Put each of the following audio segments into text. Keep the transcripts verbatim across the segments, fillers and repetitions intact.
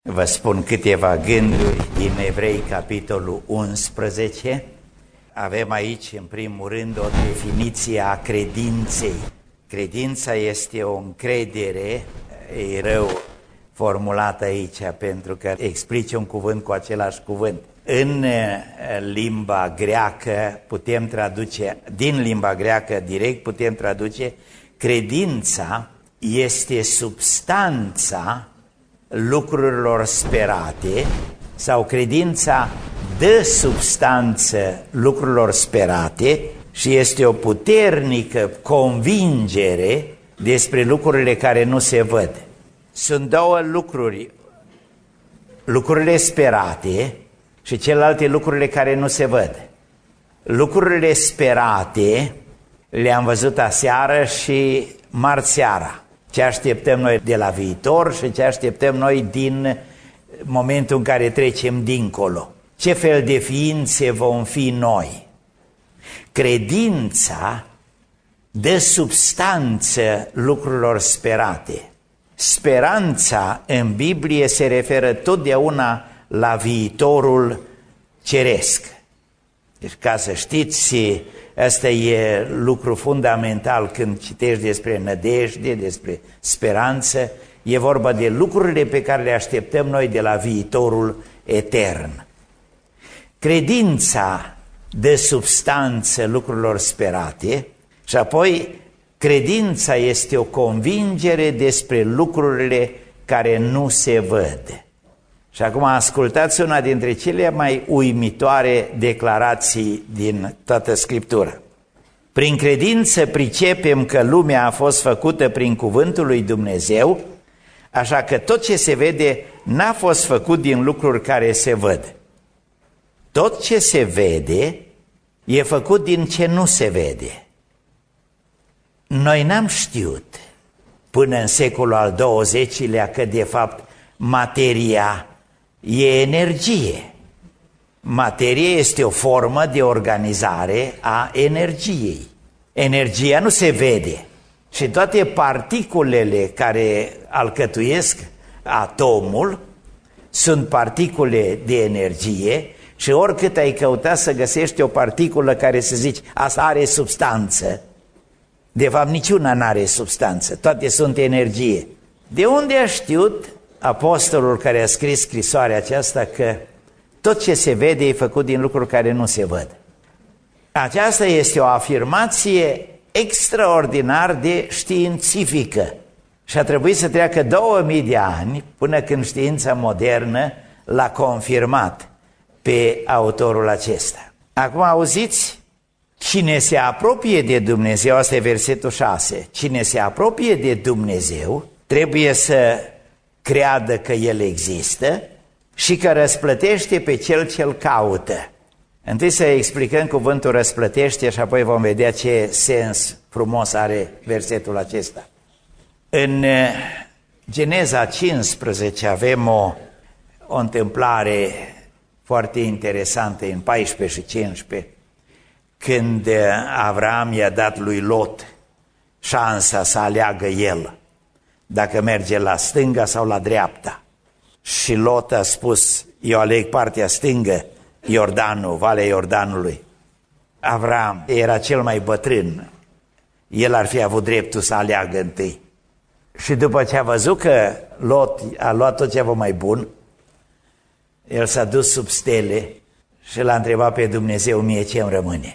Vă spun câteva gânduri din Evrei, capitolul unsprezece. Avem aici, în primul rând, o definiție a credinței. Credința este o încredere, e rău formulată aici, pentru că explice un cuvânt cu același cuvânt. În limba greacă putem traduce, din limba greacă direct putem traduce, credința este substanța lucrurilor sperate, sau credința dă substanță lucrurilor sperate și este o puternică convingere despre lucrurile care nu se văd. Sunt două lucruri, lucrurile sperate și celelalte lucrurile care nu se văd. Lucrurile sperate le-am văzut aseară și marți seara. Ce așteptăm noi de la viitor și ce așteptăm noi din momentul în care trecem dincolo. Ce fel de ființe vom fi noi? Credința dă substanță lucrurilor sperate. Speranța în Biblie se referă totdeauna la viitorul ceresc. Deci, ca să știți, ăsta e lucru fundamental când citești despre nădejde, despre speranță. E vorba de lucrurile pe care le așteptăm noi de la viitorul etern. Credința dă substanță lucrurilor sperate și apoi credința este o convingere despre lucrurile care nu se văd. Și acum ascultați una dintre cele mai uimitoare declarații din toată Scriptura. Prin credință pricepem că lumea a fost făcută prin cuvântul lui Dumnezeu, așa că tot ce se vede n-a fost făcut din lucruri care se văd. Tot ce se vede e făcut din ce nu se vede. Noi n-am știut până în secolul al douăzecilea că de fapt materia e energie. Materie este o formă de organizare a energiei. Energia nu se vede și toate particulele care alcătuiesc atomul sunt particule de energie și oricât ai căuta să găsești o particulă care să zici asta are substanță, de fapt niciuna n-are substanță, toate sunt energie. De unde a știut apostolul care a scris scrisoarea aceasta că tot ce se vede e făcut din lucruri care nu se văd? Aceasta este o afirmație extraordinar de științifică și a trebuit să treacă două mii de ani până când știința modernă l-a confirmat pe autorul acesta. Acum auziți, cine se apropie de Dumnezeu, asta e versetul șase, cine se apropie de Dumnezeu trebuie să creadă că El există și că răsplătește pe cel ce-L caută. Întâi să explicăm cuvântul răsplătește și apoi vom vedea ce sens frumos are versetul acesta. În Geneza cincisprezece avem o, o întâmplare foarte interesantă în paisprezece și cincisprezece, când Avram i-a dat lui Lot șansa să aleagă el dacă merge la stânga sau la dreapta. Și Lot a spus, eu aleg partea stângă, Iordanul, Valea Iordanului. Avram era cel mai bătrân, el ar fi avut dreptul să aleagă întâi. Și după ce a văzut că Lot a luat tot ceva mai bun, el s-a dus sub stele și l-a întrebat pe Dumnezeu, mie ce îmi rămâne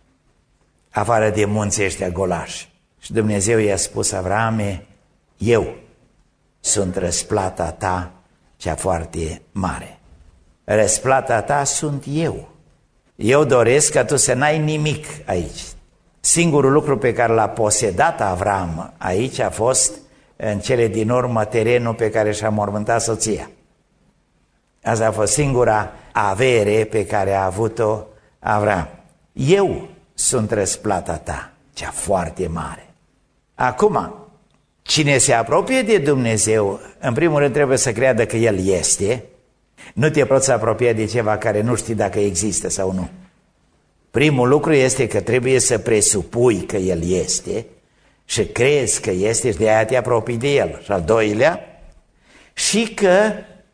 afară de munții ăștia golași? Și Dumnezeu i-a spus, Avrame, eu sunt răsplata ta cea foarte mare. Răsplata ta sunt eu. Eu doresc ca tu să n-ai nimic aici. Singurul lucru pe care l-a posedat Avram aici a fost în cele din urmă terenul pe care și-a mormântat soția. Asta a fost singura avere pe care a avut-o Avram. Eu sunt răsplata ta cea foarte mare. Acum, cine se apropie de Dumnezeu, în primul rând trebuie să creadă că El este. Nu te poți apropia de ceva care nu știi dacă există sau nu. Primul lucru este că trebuie să presupui că El este și crezi că este și de aia te apropii de El. Și al doilea, și că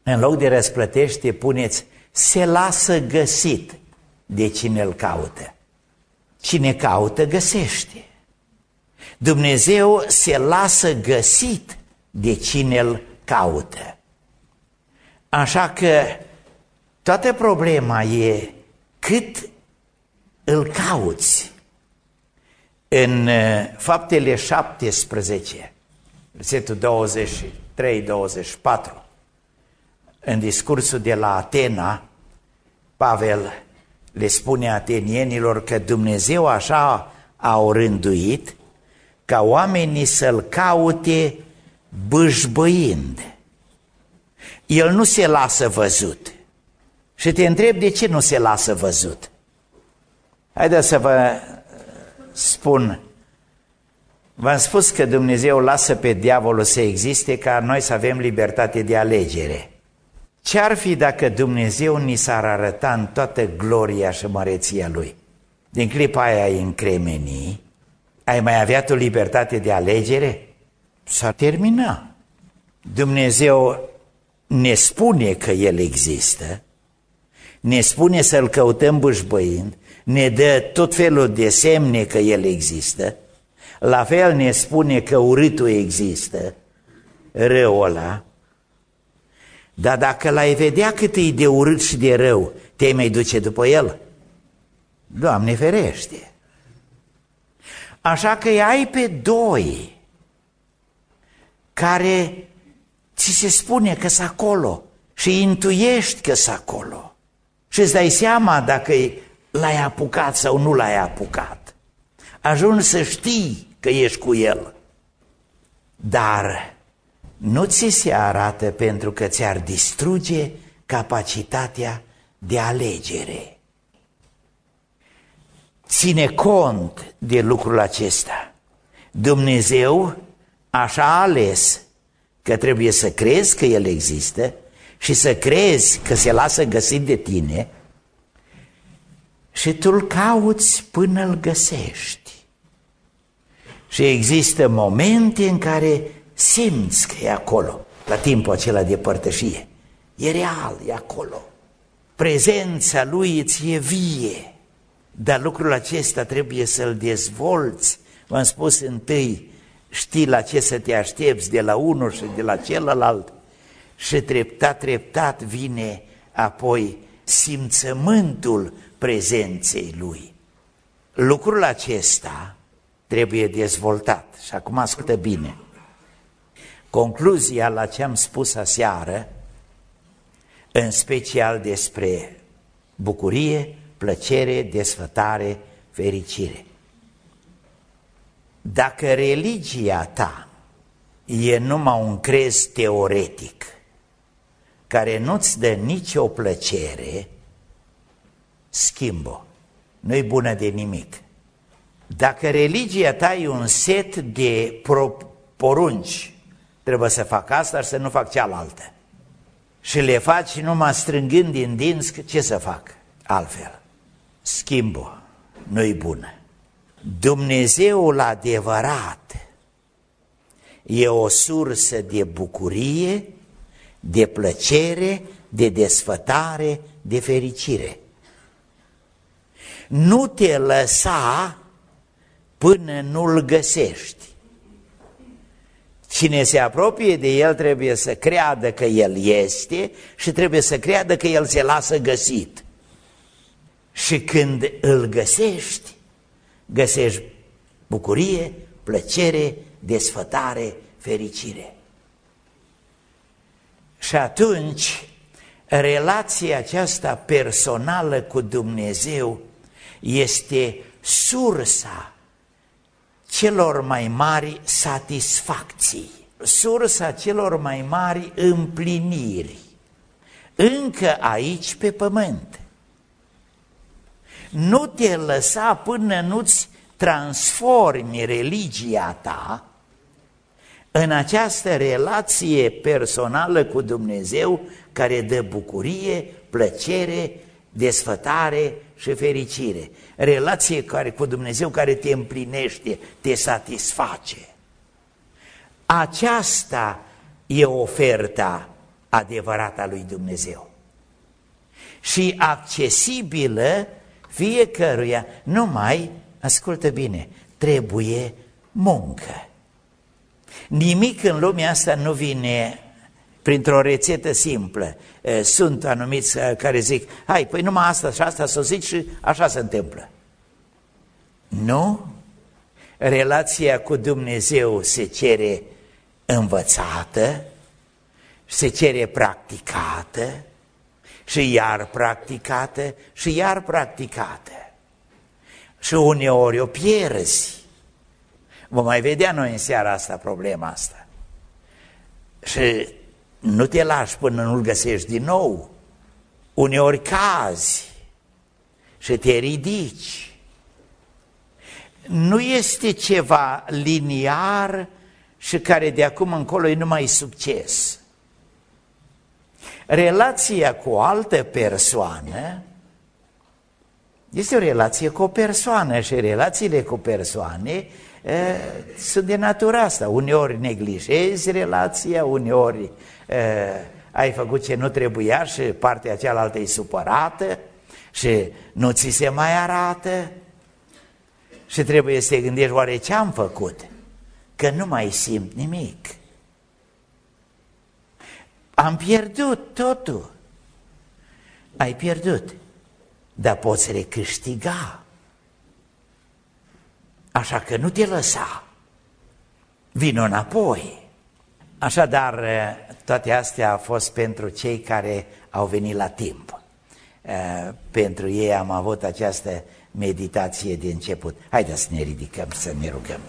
în loc de răsplătește, puneți se lasă găsit de cine îl caută. Cine caută, găsește. Dumnezeu se lasă găsit de cine îl caută. Așa că toată problema e cât îl cauți. În Faptele șaptesprezece, versetul douăzeci și trei douăzeci și patru, în discursul de la Atena, Pavel le spune atenienilor că Dumnezeu așa a orânduit ca oamenii să-L caute bâșbâind. El nu se lasă văzut. Și te întreb de ce nu se lasă văzut. Haideți să vă spun. V-am spus că Dumnezeu lasă pe diavolul să existe ca noi să avem libertate de alegere. Ce-ar fi dacă Dumnezeu ni s-ar arăta în toată gloria și măreția Lui? Din clipa aia ai încremeni, ai mai avea tu libertate de alegere? S-a terminat. Dumnezeu ne spune că El există, ne spune să-L căutăm bâșbăind, ne dă tot felul de semne că El există, la fel ne spune că urâtul există, răul ăla, dar dacă l-ai vedea cât e de urât și de rău, te-ai mai duce după el? Doamne ferește! Așa că ai pe doi care ți se spune că sunt acolo și intuiești că sunt acolo și îți dai seama dacă l-ai apucat sau nu l-ai apucat. Ajungi să știi că ești cu el, dar nu ți se arată pentru că ți-ar distruge capacitatea de alegere. Ține cont de lucrul acesta. Dumnezeu așa a ales că trebuie să crezi că El există și să crezi că se lasă găsit de tine și tu îl cauți până îl găsești. Și există momente în care simți că e acolo, la timpul acela de părtășie. E real, e acolo. Prezența Lui îți e vie, dar lucrul acesta trebuie să-l dezvolți. V-am spus întâi, știi la ce să te aștepți de la unul și de la celălalt și treptat, treptat vine apoi simțământul prezenței Lui. Lucrul acesta trebuie dezvoltat. Și acum ascultă bine. Concluzia la ce am spus aseară, în special despre bucurie, plăcere, desfătare, fericire. Dacă religia ta e numai un crez teoretic care nu-ți dă nicio plăcere, schimbă, nu-i bună de nimic. Dacă religia ta e un set de porunci, trebuie să fac asta și să nu fac cealaltă, și le faci numai strângând din dinți, ce să fac altfel? Schimbă, nu-i bună. Dumnezeul adevărat e o sursă de bucurie, de plăcere, de desfătare, de fericire. Nu te lăsa până nu-l găsești. Cine se apropie de El trebuie să creadă că El este și trebuie să creadă că El se lasă găsit. Și când îl găsești, găsești bucurie, plăcere, desfătare, fericire. Și atunci, relația aceasta personală cu Dumnezeu este sursa celor mai mari satisfacții, sursa celor mai mari împliniri, încă aici pe pământ. Nu te lăsa până nu-ți transformi religia ta în această relație personală cu Dumnezeu care dă bucurie, plăcere, desfătare și fericire. Relație care, cu Dumnezeu care te împlinește, te satisface. Aceasta e oferta adevărată a lui Dumnezeu și accesibilă fiecăruia, numai, ascultă bine, trebuie muncă. Nimic în lumea asta nu vine printr-o rețetă simplă. Sunt anumiți care zic, hai, păi numai asta și asta să o zici și așa se întâmplă. Nu, relația cu Dumnezeu se cere învățată, se cere practicată și iar practicată și iar practicată. Și uneori o pierzi. Vom mai vedea noi în seara asta problema asta. Și nu te lași până nu-l găsești din nou. Uneori cazi și te ridici. Nu este ceva liniar și care de acum încolo e numai succes. Relația cu o altă persoană este o relație cu o persoană și relațiile cu persoane e, sunt de natura asta. Uneori neglijezi relația, uneori e, ai făcut ce nu trebuia și partea cealaltă e supărată și nu ți se mai arată și trebuie să te gândești, oare ce am făcut? Că nu mai simt nimic. Am pierdut totul. Ai pierdut, dar poți recâștiga. Așa că nu te lăsa. Vino înapoi. Așadar, toate astea au fost pentru cei care au venit la timp. Pentru ei am avut această meditație de început. Haideți să ne ridicăm, să ne rugăm.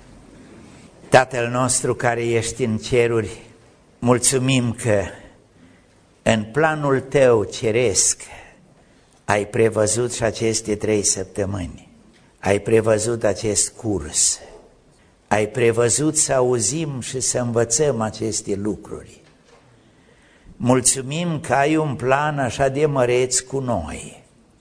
Tatăl nostru care ești în ceruri, mulțumim că în planul Tău ceresc ai prevăzut și aceste trei săptămâni, ai prevăzut acest curs, ai prevăzut să auzim și să învățăm aceste lucruri. Mulțumim că ai un plan așa de măreț cu noi.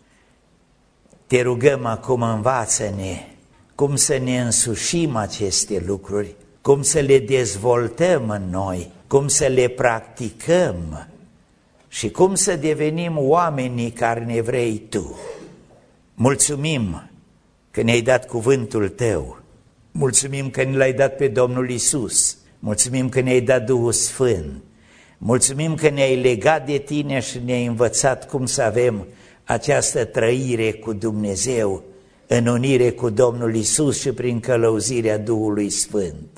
Te rugăm acum, învață-ne cum să ne însușim aceste lucruri, cum să le dezvoltăm în noi, cum să le practicăm și cum să devenim oamenii care ne vrei Tu. Mulțumim că ne-ai dat cuvântul Tău, mulțumim că ne l-ai dat pe Domnul Iisus, mulțumim că ne-ai dat Duhul Sfânt, mulțumim că ne-ai legat de Tine și ne-ai învățat cum să avem această trăire cu Dumnezeu, în unire cu Domnul Iisus și prin călăuzirea Duhului Sfânt.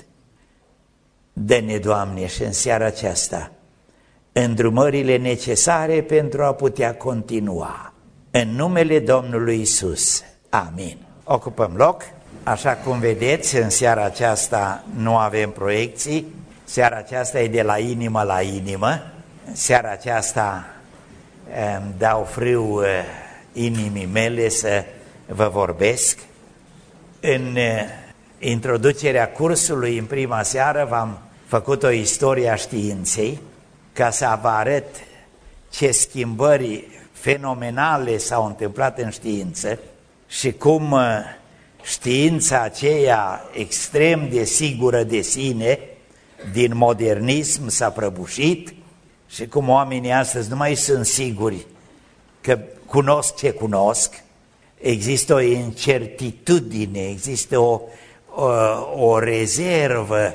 Dă-ne, Doamne, și în seara aceasta îndrumările necesare pentru a putea continua. În numele Domnului Iisus. Amin. Ocupăm loc. Așa cum vedeți, în seara aceasta nu avem proiecții. Seara aceasta e de la inimă la inimă. În seara aceasta îmi dau frâu inimii mele să vă vorbesc. În introducerea cursului, în prima seară, v-am făcut o istorie a științei ca să vă arăt ce schimbări fenomenale s-au întâmplat în știință și cum știința aceea extrem de sigură de sine din modernism s-a prăbușit și cum oamenii astăzi nu mai sunt siguri că cunosc ce cunosc. Există o incertitudine, există o, o, o rezervă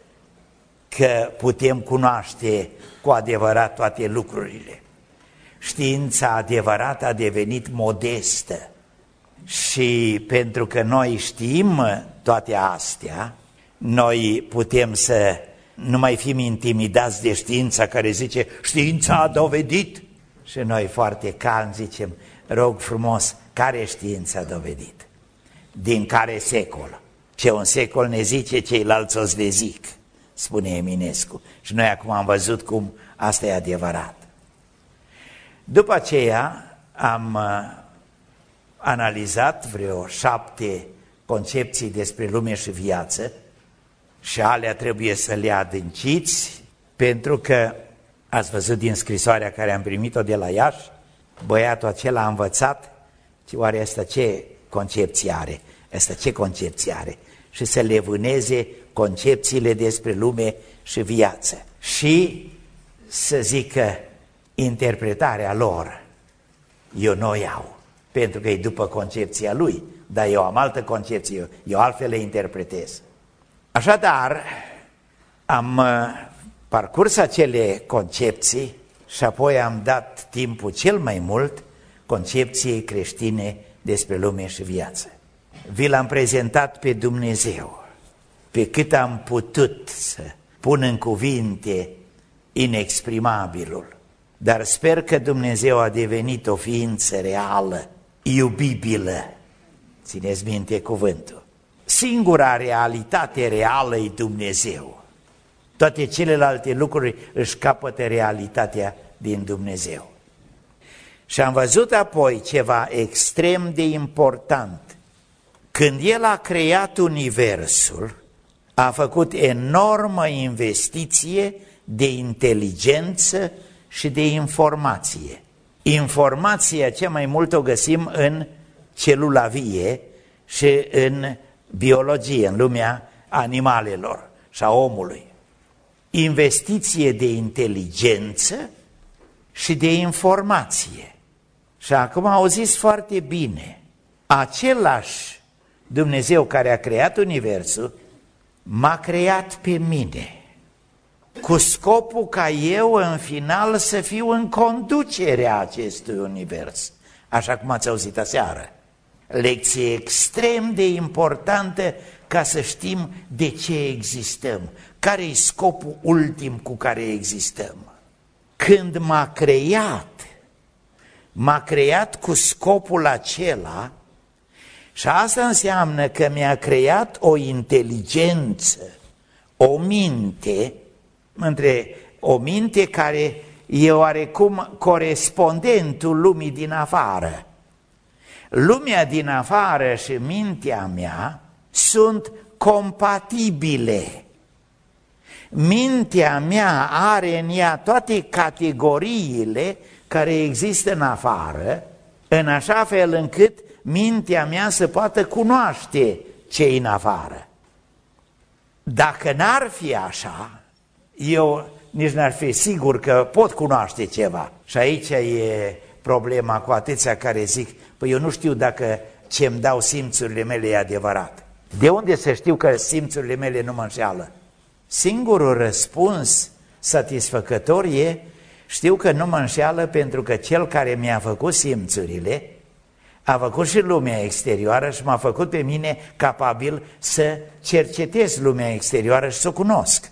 că putem cunoaște cu adevărat toate lucrurile. Știința adevărată a devenit modestă și pentru că noi știm toate astea, noi putem să nu mai fim intimidați de știința care zice știința a dovedit și noi foarte calm zicem, rog frumos, care știință a dovedit? Din care secol? Ce un secol ne zice, ceilalți o le zic, spune Eminescu. Și noi acum am văzut cum asta e adevărat. După aceea am analizat vreo șapte concepții despre lume și viață și alea trebuie să le adânciți, pentru că ați văzut din scrisoarea care am primit-o de la Iași, băiatul acela a învățat, oare asta ce concepție are? Asta ce concepție are? Și să le vâneze concepțiile despre lume și viață. Și să zică interpretarea lor, eu nu o iau, pentru că e după concepția lui, dar eu am altă concepție, eu altfel le interpretez. Așadar, am parcurs acele concepții și apoi am dat timpul cel mai mult concepției creștine despre lume și viață. Vi l-am prezentat pe Dumnezeu, pe cât am putut să pun în cuvinte inexprimabilul, dar sper că Dumnezeu a devenit o ființă reală, iubibilă. Țineți minte cuvântul. Singura realitate reală e Dumnezeu. Toate celelalte lucruri își capătă realitatea din Dumnezeu. Și am văzut apoi ceva extrem de important. Când El a creat universul, a făcut enormă investiție de inteligență și de informație. Informația cea mai mult o găsim în celula vie și în biologie, în lumea animalelor și a omului. Investiție de inteligență și de informație. Și acum auziți foarte bine, același Dumnezeu care a creat universul m-a creat pe mine, cu scopul ca eu în final să fiu în conducerea acestui univers, așa cum ați auzit aseară. Lecție extrem de importantă ca să știm de ce existăm, care e scopul ultim cu care existăm. Când m-a creat, m-a creat cu scopul acela și asta înseamnă că mi-a creat o inteligență, o minte, între o minte care e oarecum corespondentul lumii din afară. Lumea din afară și mintea mea sunt compatibile. Mintea mea are în ea toate categoriile care există în afară, în așa fel încât mintea mea să poată cunoaște ce-i în afară. Dacă n-ar fi așa, eu nici n-ar fi sigur că pot cunoaște ceva. Și aici e problema cu atâția care zic, păi eu nu știu dacă ce-mi dau simțurile mele e adevărat. De unde să știu că simțurile mele nu mă înșeală? Singurul răspuns satisfăcător e, știu că nu mă înșeală pentru că cel care mi-a făcut simțurile a făcut și lumea exterioară și m-a făcut pe mine capabil să cercetez lumea exterioară și să o cunosc.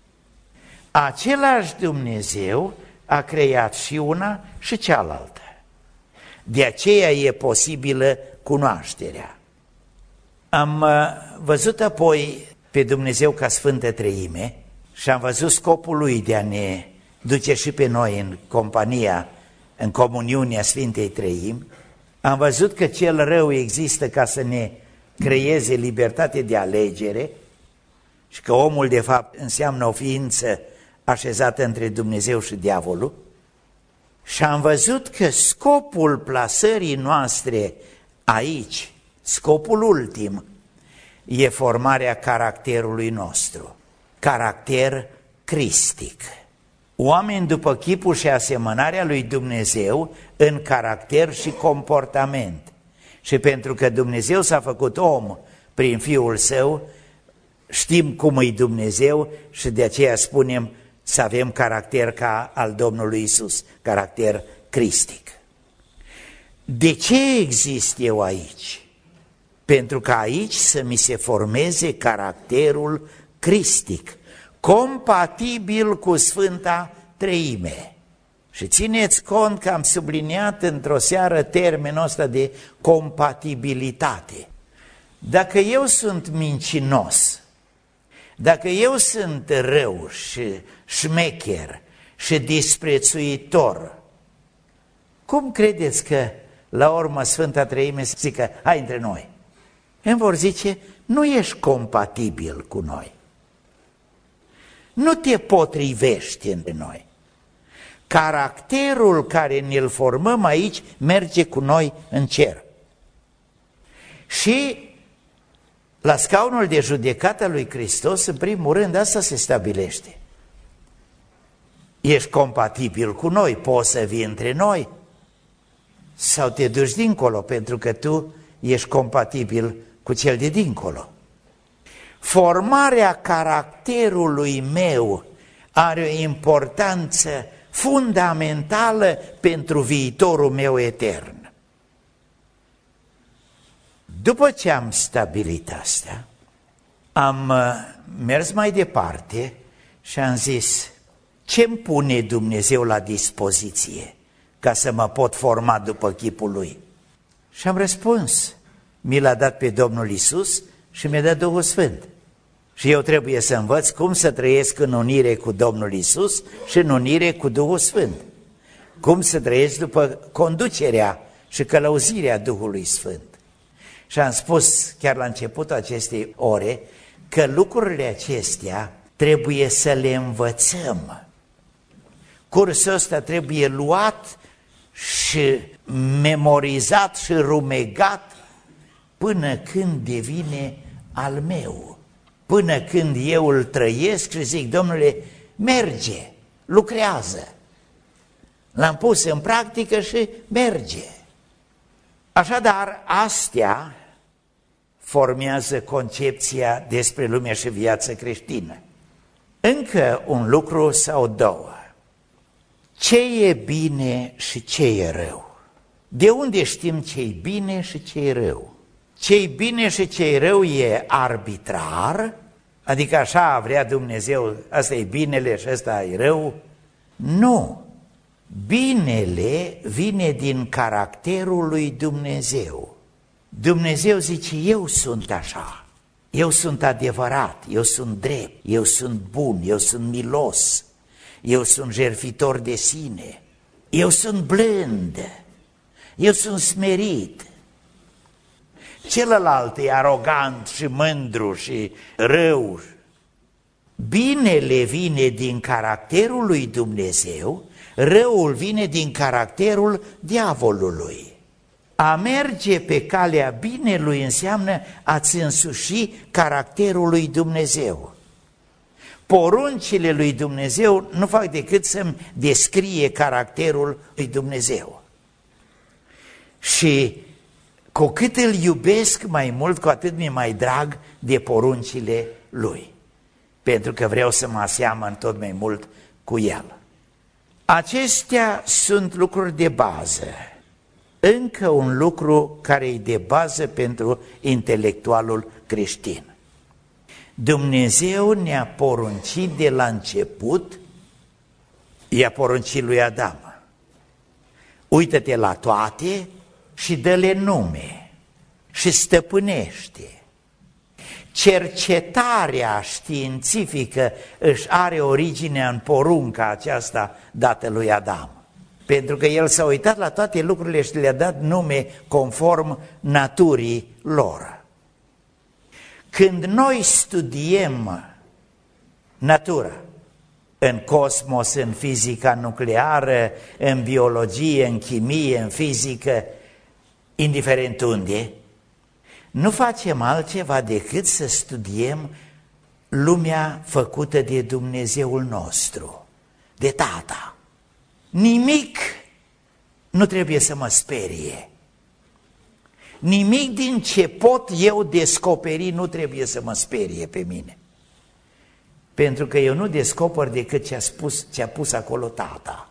Același Dumnezeu a creat și una și cealaltă. De aceea e posibilă cunoașterea. Am văzut apoi pe Dumnezeu ca Sfântă Treime și am văzut scopul Lui de a ne duce și pe noi în compania, în comuniunea Sfintei Treimi. Am văzut că cel rău există ca să ne creeze libertate de alegere și că omul de fapt înseamnă o ființă așezată între Dumnezeu și diavolul. Și am văzut că scopul plasării noastre aici, scopul ultim, e formarea caracterului nostru, caracter cristic. Oameni după chipul și asemănarea lui Dumnezeu în caracter și comportament. Și pentru că Dumnezeu s-a făcut om prin Fiul Său, știm cum e Dumnezeu și de aceea spunem să avem caracter ca al Domnului Iisus, caracter cristic. De ce exist eu aici? Pentru că aici să mi se formeze caracterul cristic, compatibil cu Sfânta Treime. Și țineți cont că am subliniat într-o seară termenul ăsta de compatibilitate. Dacă eu sunt mincinos, dacă eu sunt rău și șmecher și disprețuitor, cum credeți că la urmă Sfânta Treime să zică, hai între noi? Îmi vor zice, nu ești compatibil cu noi. Nu te potrivești între noi. Caracterul care ne-l formăm aici merge cu noi în cer. Și la scaunul de judecată lui Hristos, în primul rând, asta se stabilește. Ești compatibil cu noi, poți să vii între noi sau te duci dincolo pentru că tu ești compatibil cu cel de dincolo. Formarea caracterului meu are o importanță fundamentală pentru viitorul meu etern. După ce am stabilit asta, am mers mai departe și am zis, ce-mi pune Dumnezeu la dispoziție ca să mă pot forma după chipul Lui? Și am răspuns, mi l-a dat pe Domnul Iisus și mi-a dat Duhul Sfânt. Și eu trebuie să învăț cum să trăiesc în unire cu Domnul Iisus și în unire cu Duhul Sfânt. Cum să trăiesc după conducerea și călăuzirea Duhului Sfânt. Și am spus chiar la începutul acestei ore că lucrurile acestea trebuie să le învățăm. Cursul ăsta trebuie luat și memorizat și rumegat până când devine al meu. Până când eu îl trăiesc și zic, Domnule, merge, lucrează. L-am pus în practică și merge. Așadar, astea formează concepția despre lumea și viața creștină. Încă un lucru sau două. Ce e bine și ce e rău? De unde știm ce e bine și ce e rău? Ce e bine și ce e rău e arbitrar, adică așa vrea Dumnezeu, asta e binele și asta e rău? Nu. Binele vine din caracterul lui Dumnezeu. Dumnezeu zice, eu sunt așa, eu sunt adevărat, eu sunt drept, eu sunt bun, eu sunt milos, eu sunt jertfitor de sine, eu sunt blând, eu sunt smerit. Celălalt e arogant și mândru și rău. Binele vine din caracterul lui Dumnezeu, răul vine din caracterul diavolului. A merge pe calea binelui înseamnă a-ți însuși caracterul lui Dumnezeu. Poruncile lui Dumnezeu nu fac decât să-mi descrie caracterul lui Dumnezeu. Și cu cât îl iubesc mai mult, cu atât mi-e mai drag de poruncile lui, pentru că vreau să mă aseamăn tot mai mult cu el. Acestea sunt lucruri de bază. Încă un lucru care e de bază pentru intelectualul creștin. Dumnezeu ne-a poruncit de la început, i-a poruncit lui Adam, uită-te la toate și dă-le nume și stăpânește. Cercetarea științifică își are originea în porunca aceasta dată lui Adam. Pentru că el s-a uitat la toate lucrurile și le-a dat nume conform naturii lor. Când noi studiem natura, în cosmos, în fizica nucleară, în biologie, în chimie, în fizică, indiferent unde, nu facem altceva decât să studiem lumea făcută de Dumnezeul nostru, de Tata. Nimic nu trebuie să mă sperie. Nimic din ce pot eu descoperi nu trebuie să mă sperie pe mine. Pentru că eu nu descoper decât ce a spus, ce a pus acolo Tata.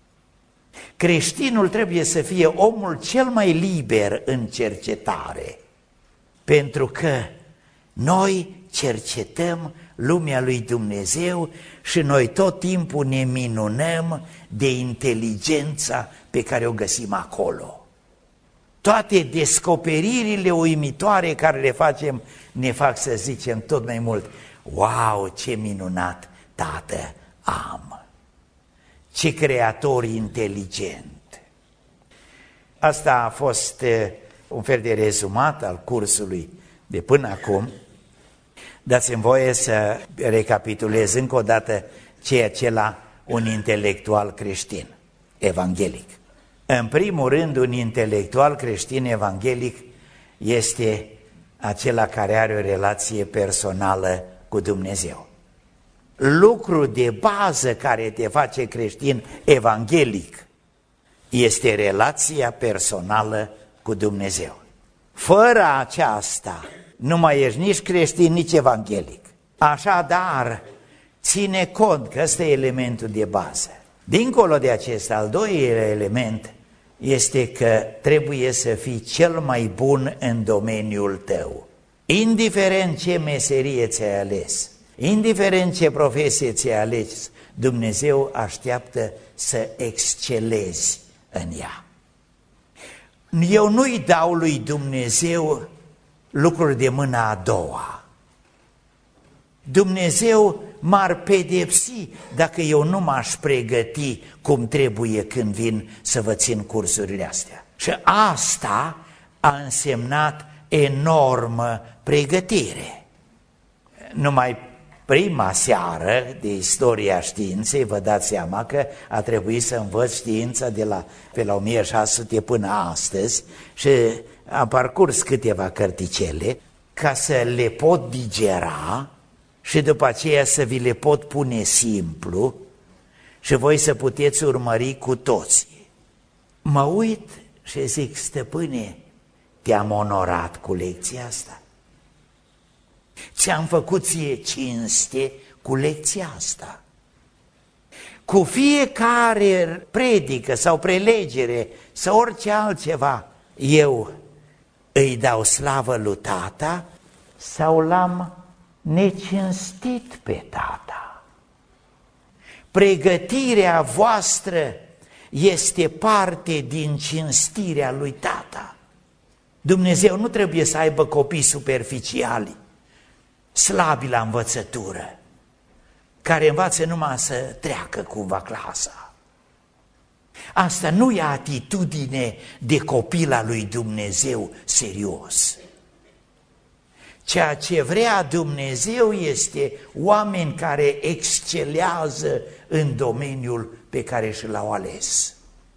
Creștinul trebuie să fie omul cel mai liber în cercetare. Pentru că noi cercetăm lumea lui Dumnezeu și noi tot timpul ne minunăm de inteligența pe care o găsim acolo. Toate descoperirile uimitoare care le facem ne fac să zicem tot mai mult, wow, ce minunat Tată am! Ce creator inteligent! Asta a fost un fel de rezumat al cursului de până acum. Dați-mi voie să recapitulez încă o dată ceea ce la un intelectual creștin, evanghelic. În primul rând, un intelectual creștin evanghelic este acela care are o relație personală cu Dumnezeu. lucru de bază care te face creștin evanghelic este relația personală cu Dumnezeu. Fără aceasta nu mai ești nici creștin, nici evanghelic. Așadar, ține cont că ăsta e elementul de bază. Dincolo de acesta, al doilea element este că trebuie să fii cel mai bun în domeniul tău. Indiferent ce meserie ți-ai ales, indiferent ce profesie ți-ai ales, Dumnezeu așteaptă să excelezi în ea. Eu nu-i dau lui Dumnezeu lucruri de mâna a doua. Dumnezeu m-ar pedepsi dacă eu nu m-aș pregăti cum trebuie când vin să vă țin cursurile astea. Și asta a însemnat enormă pregătire. Numai prima seară de istoria științei, vă dați seama că a trebuit să învăț știința de la, pe la o mie șase sute până astăzi și am parcurs câteva cărticele ca să le pot digera și după aceea să vi le pot pune simplu și voi să puteți urmări cu toții. Mă uit și zic, stăpâne, te-am onorat cu lecția asta. Ți-am făcut ție cinste cu lecția asta. Cu fiecare predică sau prelegere sau orice altceva, eu îi dau slavă lui Tata sau l-am necinstit pe Tata. Pregătirea voastră este parte din cinstirea lui Tata. Dumnezeu nu trebuie să aibă copii superficiali, slabi la învățătură, care învață numai să treacă cumva clasa. Asta nu e atitudine de copil al lui Dumnezeu serios. Ceea ce vrea Dumnezeu este oameni care excelează în domeniul pe care și l-au ales.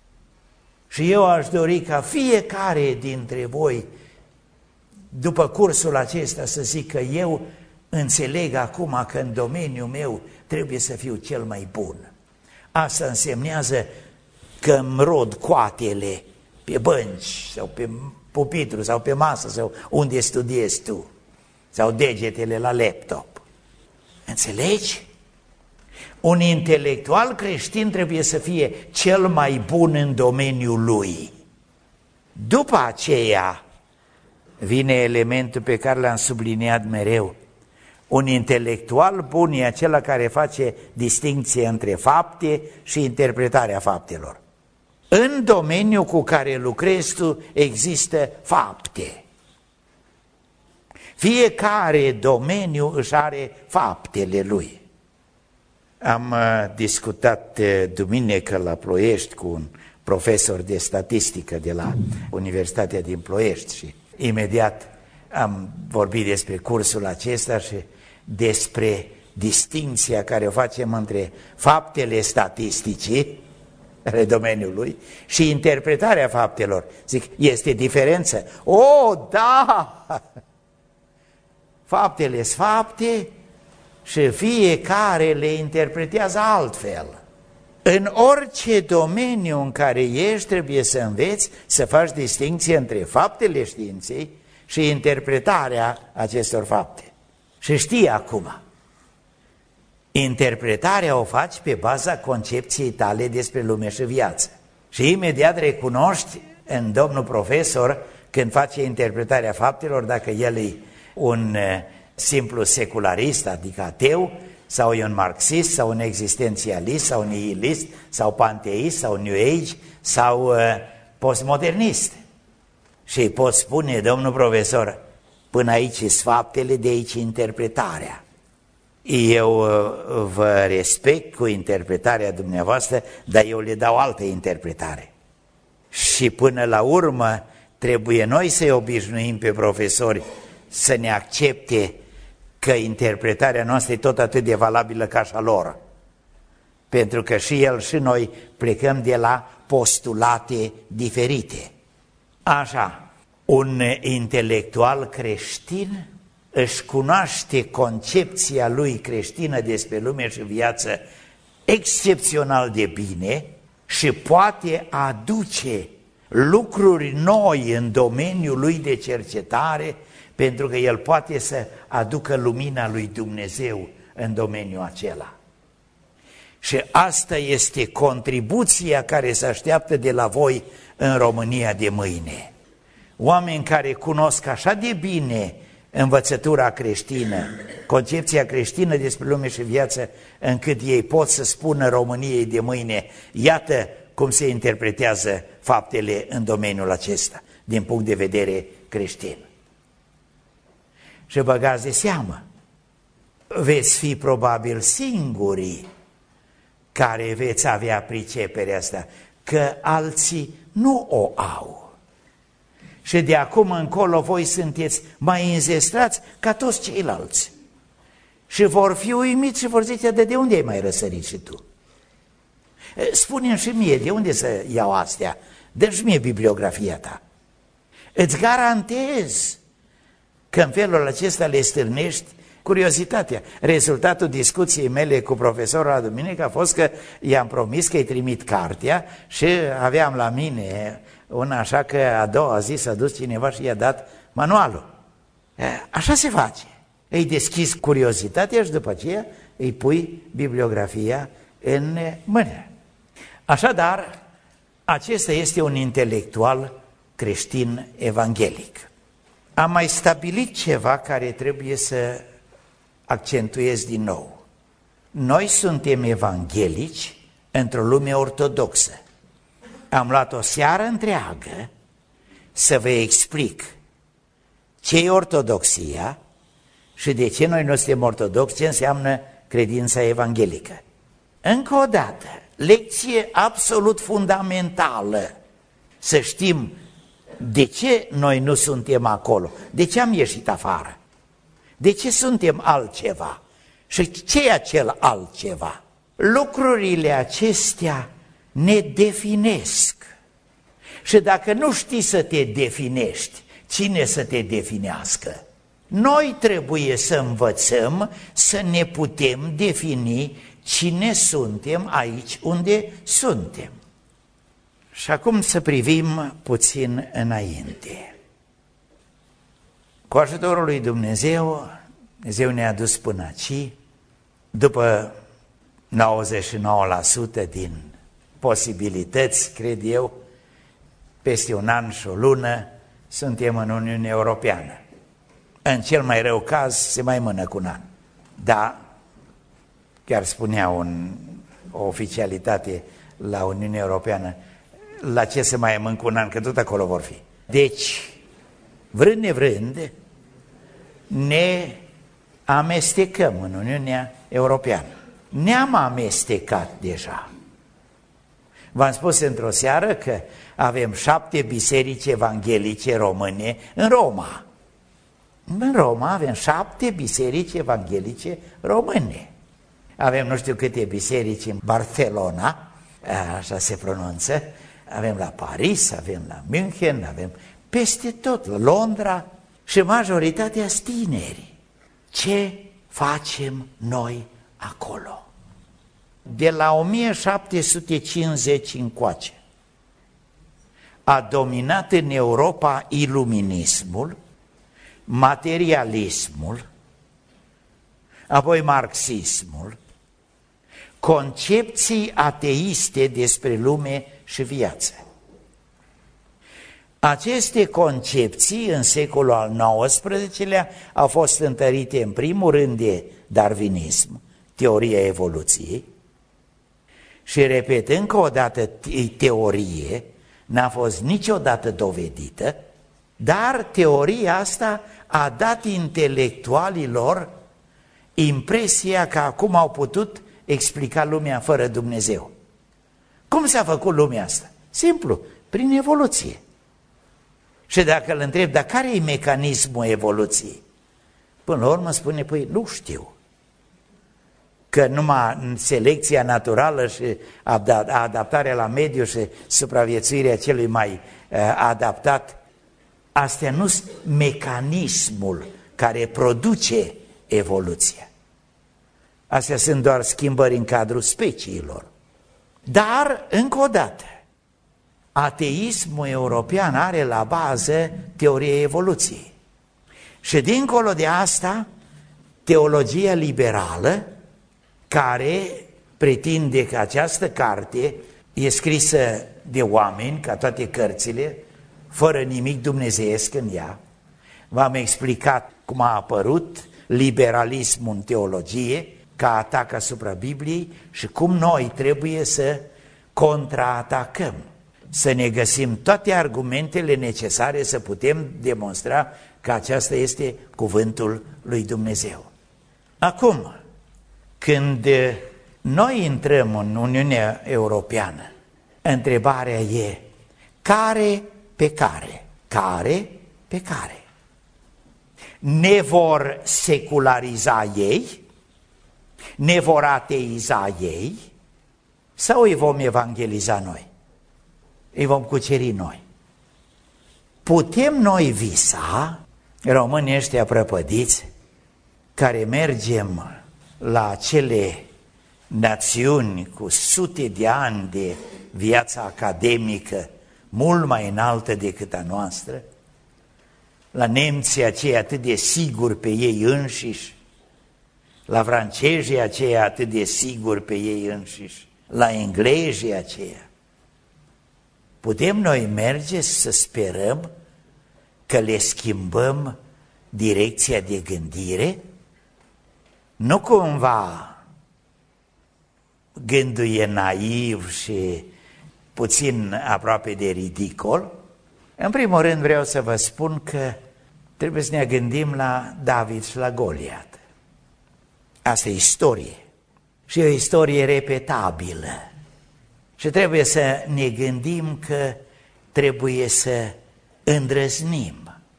Și eu aș dori ca fiecare dintre voi, după cursul acesta, să zic că eu înțeleg acum că în domeniul meu trebuie să fiu cel mai bun. Asta însemnează că îmi rod coatele pe bănci sau pe pupitru sau pe masă sau unde studiezi tu, sau degetele la laptop. Înțelegi? Un intelectual creștin trebuie să fie cel mai bun în domeniul lui. După aceea vine elementul pe care l-am subliniat mereu. Un intelectual bun e acela care face distincție între fapte și interpretarea faptelor. În domeniul cu care lucrezi tu există fapte. Fiecare domeniu își are faptele lui. Am discutat duminică la Ploiești cu un profesor de statistică de la Universitatea din Ploiești și imediat am vorbit despre cursul acesta și despre distinția care o facem între faptele statisticii, ale domeniului, și interpretarea faptelor. Zic, este diferență? O, da! Faptele sunt fapte și fiecare le interpretează altfel. În orice domeniu în care ești, trebuie să înveți să faci distinție între faptele științei și interpretarea acestor fapte. Și știi acum, interpretarea o faci pe baza concepției tale despre lume și viață. Și imediat recunoști în domnul profesor, când face interpretarea faptelor, dacă el e un simplu secularist, adică ateu, sau e un marxist, sau un existențialist, sau un nihilist, sau panteist, sau New Age, sau uh, postmodernist. Și îi pot spune, domnul profesor, până aici sunt faptele, de aici interpretarea. Eu uh, vă respect cu interpretarea dumneavoastră, dar eu le dau altă interpretare. Și până la urmă trebuie noi să-i obișnuim pe profesori să ne accepte că interpretarea noastră e tot atât de valabilă ca și a lor. Pentru că și el și noi plecăm de la postulate diferite. Așa, un intelectual creștin își cunoaște concepția lui creștină despre lume și viață excepțional de bine și poate aduce lucruri noi în domeniul lui de cercetare, pentru că el poate să aducă lumina lui Dumnezeu în domeniul acela. Și asta este contribuția care se așteaptă de la voi în România de mâine. Oameni care cunosc așa de bine învățătura creștină, concepția creștină despre lume și viață, încât ei pot să spună României de mâine: iată cum se interpretează faptele în domeniul acesta, din punct de vedere creștin. Și băgați de seamă, veți fi probabil singurii care veți avea priceperea asta, că alții nu o au. Și de acum încolo voi sunteți mai înzestrați ca toți ceilalți. Și vor fi uimiți și vor zice: de, de unde ai mai răsărit și tu? Spune-mi și mie, de unde să iau astea? Dă-și mie bibliografia ta. Îți garantez că în felul acesta le stârnești curiozitatea. Rezultatul discuției mele cu profesorul la duminică a fost că i-am promis că îi trimit cartea și aveam la mine una, așa că a doua zi s-a dus cineva și i-a dat manualul. Așa se face. Îi deschizi curiozitatea și după aceea îi pui bibliografia în mână. Așadar, acesta este un intelectual creștin evanghelic. Am mai stabilit ceva care trebuie să accentuez din nou. Noi suntem evanghelici într-o lume ortodoxă. Am luat o seară întreagă să vă explic ce e ortodoxia și de ce noi nu suntem ortodoxi, ce înseamnă credința evanghelică. Încă o dată, lecție absolut fundamentală, să știm de ce noi nu suntem acolo, de ce am ieșit afară, de ce suntem altceva și ce e acel altceva. Lucrurile acestea ne definesc și dacă nu știi să te definești, cine să te definească? Noi trebuie să învățăm să ne putem defini cine suntem aici unde suntem. Și acum să privim puțin înainte. Cu ajutorul lui Dumnezeu, Dumnezeu ne-a dus până aici, după nouăzeci și nouă la sută din posibilități, cred eu, peste un an și o lună suntem în Uniunea Europeană. În cel mai rău caz se mai mână cu un an. Da, chiar spunea un, o oficialitate la Uniunea Europeană, la ce se mai mână cu un an, că tot acolo vor fi. Deci, vrând nevrând, ne amestecăm în Uniunea Europeană. Ne-am amestecat deja. V-am spus într-o seară că avem șapte biserici evanghelice române în Roma. În Roma avem șapte biserici evanghelice române. Avem nu știu câte biserici în Barcelona, așa se pronunță, avem la Paris, avem la München, avem peste tot, la Londra, și majoritatea tineri. Ce facem noi acolo? De la o mie șapte sute cincizeci încoace a dominat în Europa iluminismul, materialismul, apoi marxismul, concepții ateiste despre lume și viață. Aceste concepții în secolul al nouăsprezecelea au fost întărite în primul rând de darwinism, teoria evoluției, și repet încă o dată, teorie, n-a fost niciodată dovedită, dar teoria asta a dat intelectualilor impresia că acum au putut explica lumea fără Dumnezeu. Cum s-a făcut lumea asta? Simplu, prin evoluție. Și dacă îl întreb, dar care e mecanismul evoluției? Până la urmă spune, păi nu știu. Că numai selecția naturală și adaptarea la mediu și supraviețuirea celui mai adaptat, astea nu sunt mecanismul care produce evoluția. Astea sunt doar schimbări în cadrul speciilor. Dar, încă o dată, ateismul european are la bază teoria evoluției. Și dincolo de asta, teologia liberală, care pretinde că această carte e scrisă de oameni, ca toate cărțile, fără nimic dumnezeiesc în ea. V-am explicat cum a apărut liberalismul în teologie, ca atac asupra Bibliei și cum noi trebuie să contraatacăm, să ne găsim toate argumentele necesare să putem demonstra că aceasta este cuvântul lui Dumnezeu. Acum, când noi intrăm în Uniunea Europeană, întrebarea e care pe care, care pe care. Ne vor seculariza ei? Ne vor ateiza ei? Sau îi vom evangeliza noi? Îi vom cuceri noi? Putem noi visa, românii ăștia prăpădiți, care mergem la acele națiuni cu sute de ani de viață academică mult mai înaltă decât a noastră, la nemții aceia atât de siguri pe ei înșiși, la francezii aceia atât de siguri pe ei înșiși, la englezii aceia. Putem noi merge să sperăm că le schimbăm direcția de gândire? Nu cumva gândul e naiv și puțin aproape de ridicol? În primul rând vreau să vă spun că trebuie să ne gândim la David și la Goliat. Asta e istorie și e o istorie repetabilă și trebuie să ne gândim că trebuie să îndrăznim.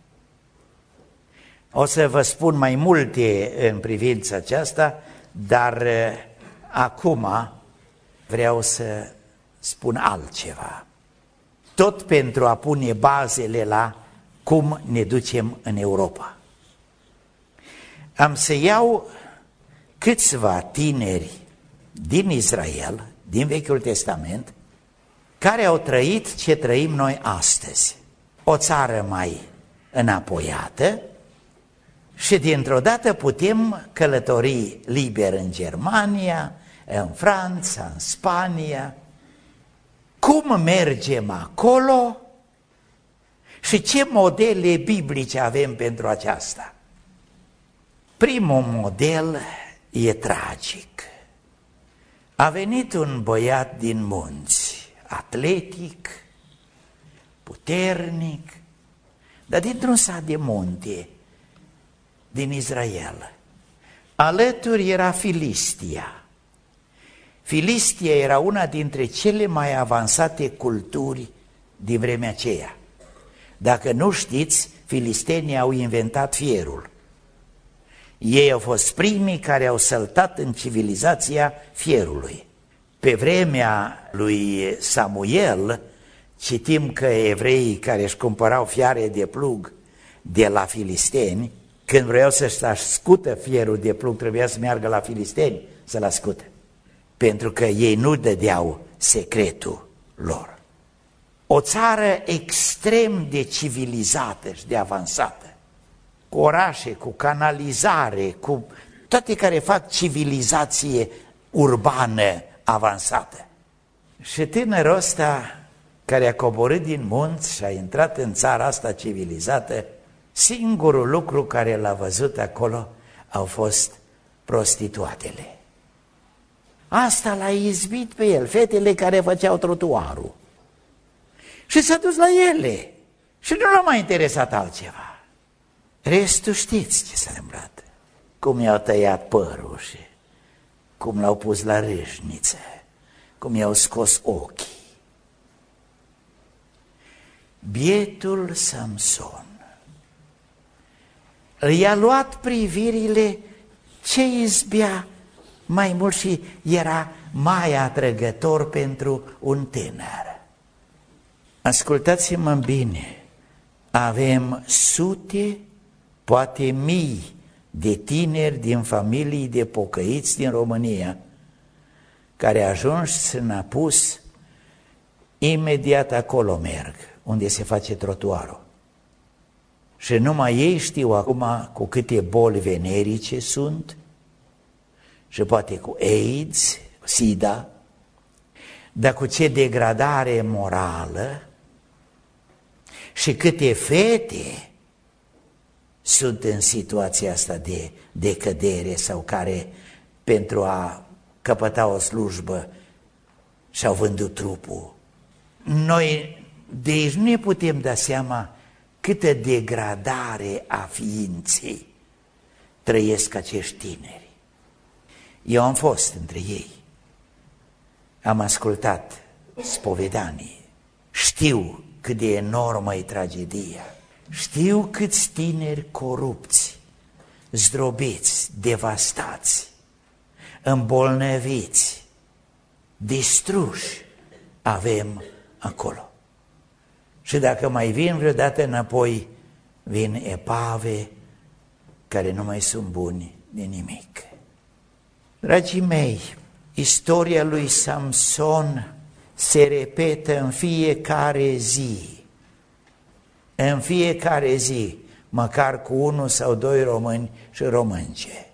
O să vă spun mai multe în privința aceasta, dar acum vreau să spun altceva. Tot pentru a pune bazele la cum ne ducem în Europa. Am să iau câțiva tineri din Israel, din Vechiul Testament, care au trăit ce trăim noi astăzi. O țară mai înapoiată și dintr-o dată putem călători liber în Germania, în Franța, în Spania. Cum mergem acolo și ce modele biblice avem pentru aceasta? Primul model e tragic. A venit un băiat din munți, atletic, puternic, dar dintr-un sat de munte din Israel. Alături era Filistia. Filistia era una dintre cele mai avansate culturi din vremea aceea. Dacă nu știți, filistenii au inventat fierul. Ei au fost primii care au săltat în civilizația fierului. Pe vremea lui Samuel, citim că evreii care își cumpărau fiare de plug de la filisteni, când vreau să-și ascută fierul de plug, trebuia să meargă la filisteni să-l ascute, pentru că ei nu dădeau secretul lor. O țară extrem de civilizată și de avansată, cu orașe, cu canalizare, cu toate care fac civilizație urbană avansată. Și tânărul ăsta care a coborât din munți și a intrat în țara asta civilizată, singurul lucru care l-a văzut acolo au fost prostituatele. Asta l-a izbit pe el, fetele care făceau trotuarul. Și s-a dus la ele și nu l-a mai interesat altceva. Restul știți ce s-a întâmplat. Cum i-au tăiat părul și cum l-au pus la râșniță, cum i-au scos ochii. Bietul Samson i-a luat privirile ce izbea mai mult și era mai atrăgător pentru un tânăr. Ascultați-mă bine, avem sute poate mii de tineri din familii de pocăiți din România, care ajuns în apus, imediat acolo merg, unde se face trotuarul. Și numai ei știu acum cu câte boli venerice sunt, și poate cu AIDS, SIDA, dar cu ce degradare morală și câte fete sunt în situația asta de decădere sau care pentru a căpăta o slujbă și-au vândut trupul. Noi de aici nu ne putem da seama câtă degradare a ființei trăiesc acești tineri. Eu am fost între ei, am ascultat spovedanii, știu cât de enormă e tragedia, știu câți tineri corupți, zdrobiți, devastați, îmbolnăviți, distruși avem acolo. Și dacă mai vin vreodată înapoi, vin epave care nu mai sunt buni de nimic. Dragii mei, istoria lui Samson se repetă în fiecare zi. În fiecare zi, măcar cu unul sau doi români și românce.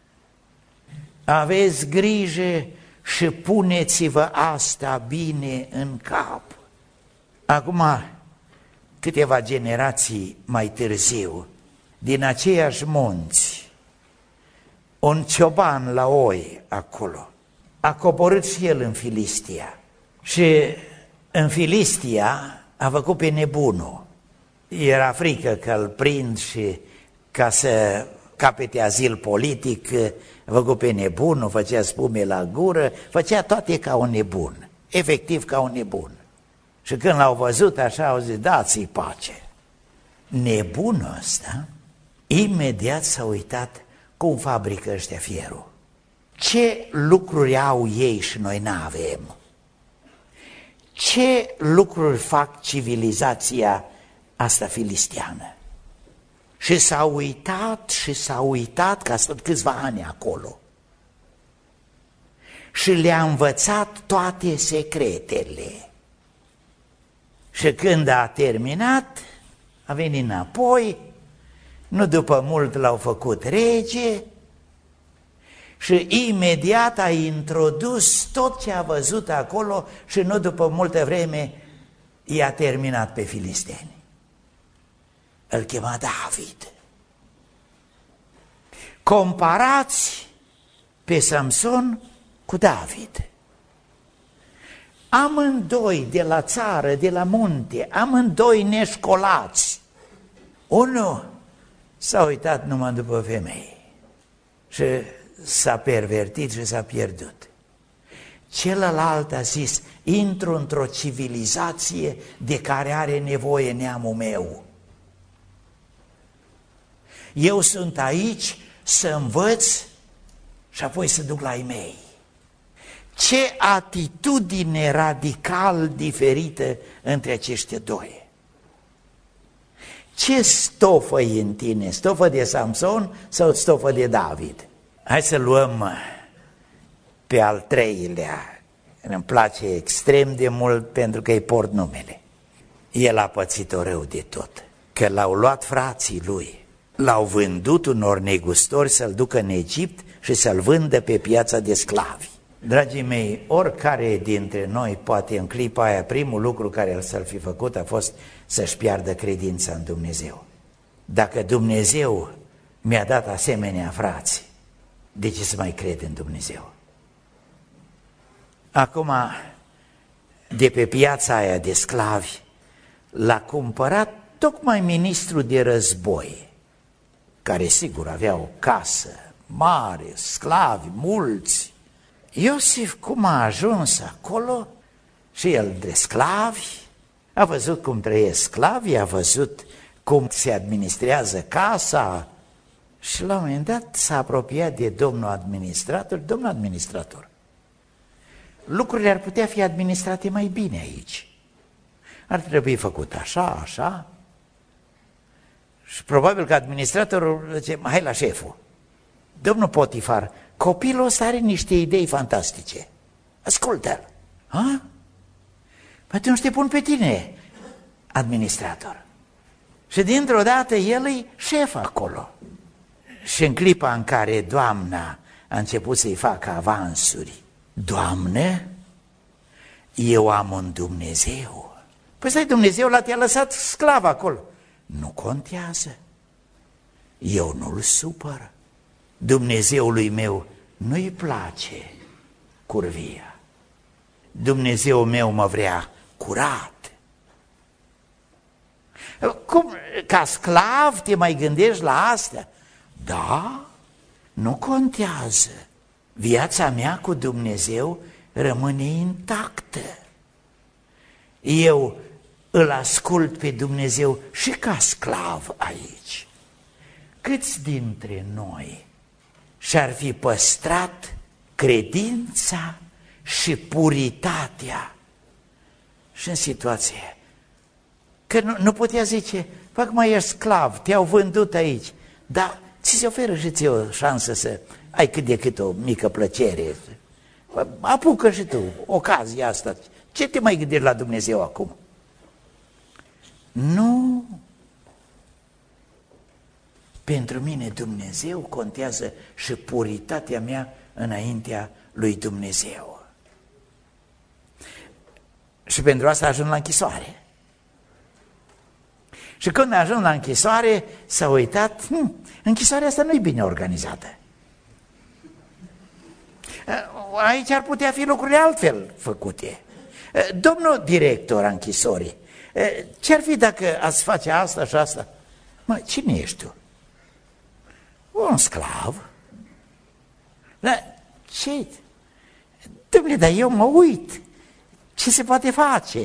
Aveți grijă și puneți-vă asta bine în cap. Acum, câteva generații mai târziu, din aceiași munți, un cioban la oi acolo a coborât și el în Filistia și în Filistia a făcut pe nebunul. Era frică că îl prind și ca să capete azil politic, a făcut pe nebunul, făcea spume la gură, făcea toate ca un nebun, efectiv ca un nebun. Și când l-au văzut așa, au zis, dați-i pace. Nebunul ăsta imediat s-a uitat cum fabrică ăștia fierul. Ce lucruri au ei și noi n-avem? Ce lucruri fac civilizația asta filisteană? Și s-a uitat și s-a uitat, că a stat câțiva ani acolo. Și le-a învățat toate secretele. Și când a terminat, a venit înapoi, nu după mult l-au făcut rege și imediat a introdus tot ce a văzut acolo și nu după multă vreme i-a terminat pe filisteni. Îl chema David. Comparați pe Samson cu David. Amândoi de la țară, de la munte, amândoi neșcolați. Unul s-a uitat numai după femei și s-a pervertit și s-a pierdut. Celălalt a zis, intru într-o civilizație de care are nevoie neamul meu. Eu sunt aici să învăț și apoi să duc la ei mei. Ce atitudine radical diferită între aceștia doi. Ce stofă e în tine? Stofă de Samson sau stofă de David? Hai să luăm pe al treilea. Îmi place extrem de mult pentru că îi port numele. El a pățit-o rău de tot. Că l-au luat frații lui, l-au vândut unor negustori să-l ducă în Egipt și să-l vândă pe piața de sclavi. Dragii mei, oricare dintre noi poate în clipa aia primul lucru care să-l fi făcut a fost să-și piardă credința în Dumnezeu. Dacă Dumnezeu mi-a dat asemenea frați, de ce să mai cred în Dumnezeu? Acum, de pe piața aia de sclavi, l-a cumpărat tocmai ministrul de război, care sigur avea o casă mare, sclavi mulți. Iosif cum a ajuns acolo și el de sclavi, a văzut cum trăiesc sclavii, a văzut cum se administrează casa și la un moment dat s-a apropiat de domnul administrator. Domnul administrator, lucrurile ar putea fi administrate mai bine aici. Ar trebui făcut așa, așa. Și probabil că administratorul zice, hai la șeful. Domnul Potifar, copilul ăsta are niște idei fantastice. Ascultă-l. Ha? Păi atunci te pun pe tine, administrator. Și dintr-o dată el e șef acolo. Și în clipa în care doamna a început să-i facă avansuri, Doamnă, eu am un Dumnezeu. Păi stai, Dumnezeu l-a te-a lăsat sclav acolo. Nu contează. Eu nu-l supăr. Dumnezeului meu nu-i place curvia. Dumnezeul meu mă vrea curat. Cum, ca sclav te mai gândești la astea? Da, nu contează. Viața mea cu Dumnezeu rămâne intactă. Eu îl ascult pe Dumnezeu și ca sclav aici. Câți dintre noi și-ar fi păstrat credința și puritatea și în situație că nu, nu putea zice, fac mai ești sclav, te-au vândut aici, dar ți se oferă și ție o șansă să ai cât de cât o mică plăcere. Apucă și tu ocazia asta. Ce te mai gândești la Dumnezeu acum? Nu. Pentru mine Dumnezeu contează și puritatea mea înaintea lui Dumnezeu. Și pentru asta ajung la închisoare. Și când ajung la închisoare, s-a uitat, hm, închisoarea asta nu-i bine organizată. Aici ar putea fi lucrurile altfel făcute. Domnul director a închisorii, ce-ar fi dacă ați face asta și asta? Mă, cine ești tu? Un sclav. Dar ce? Dom'le, dar eu mă uit. Ce se poate face?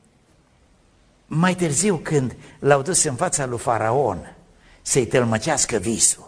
Mai târziu, când l-au dus în fața lui Faraon să-i tălmăcească visul,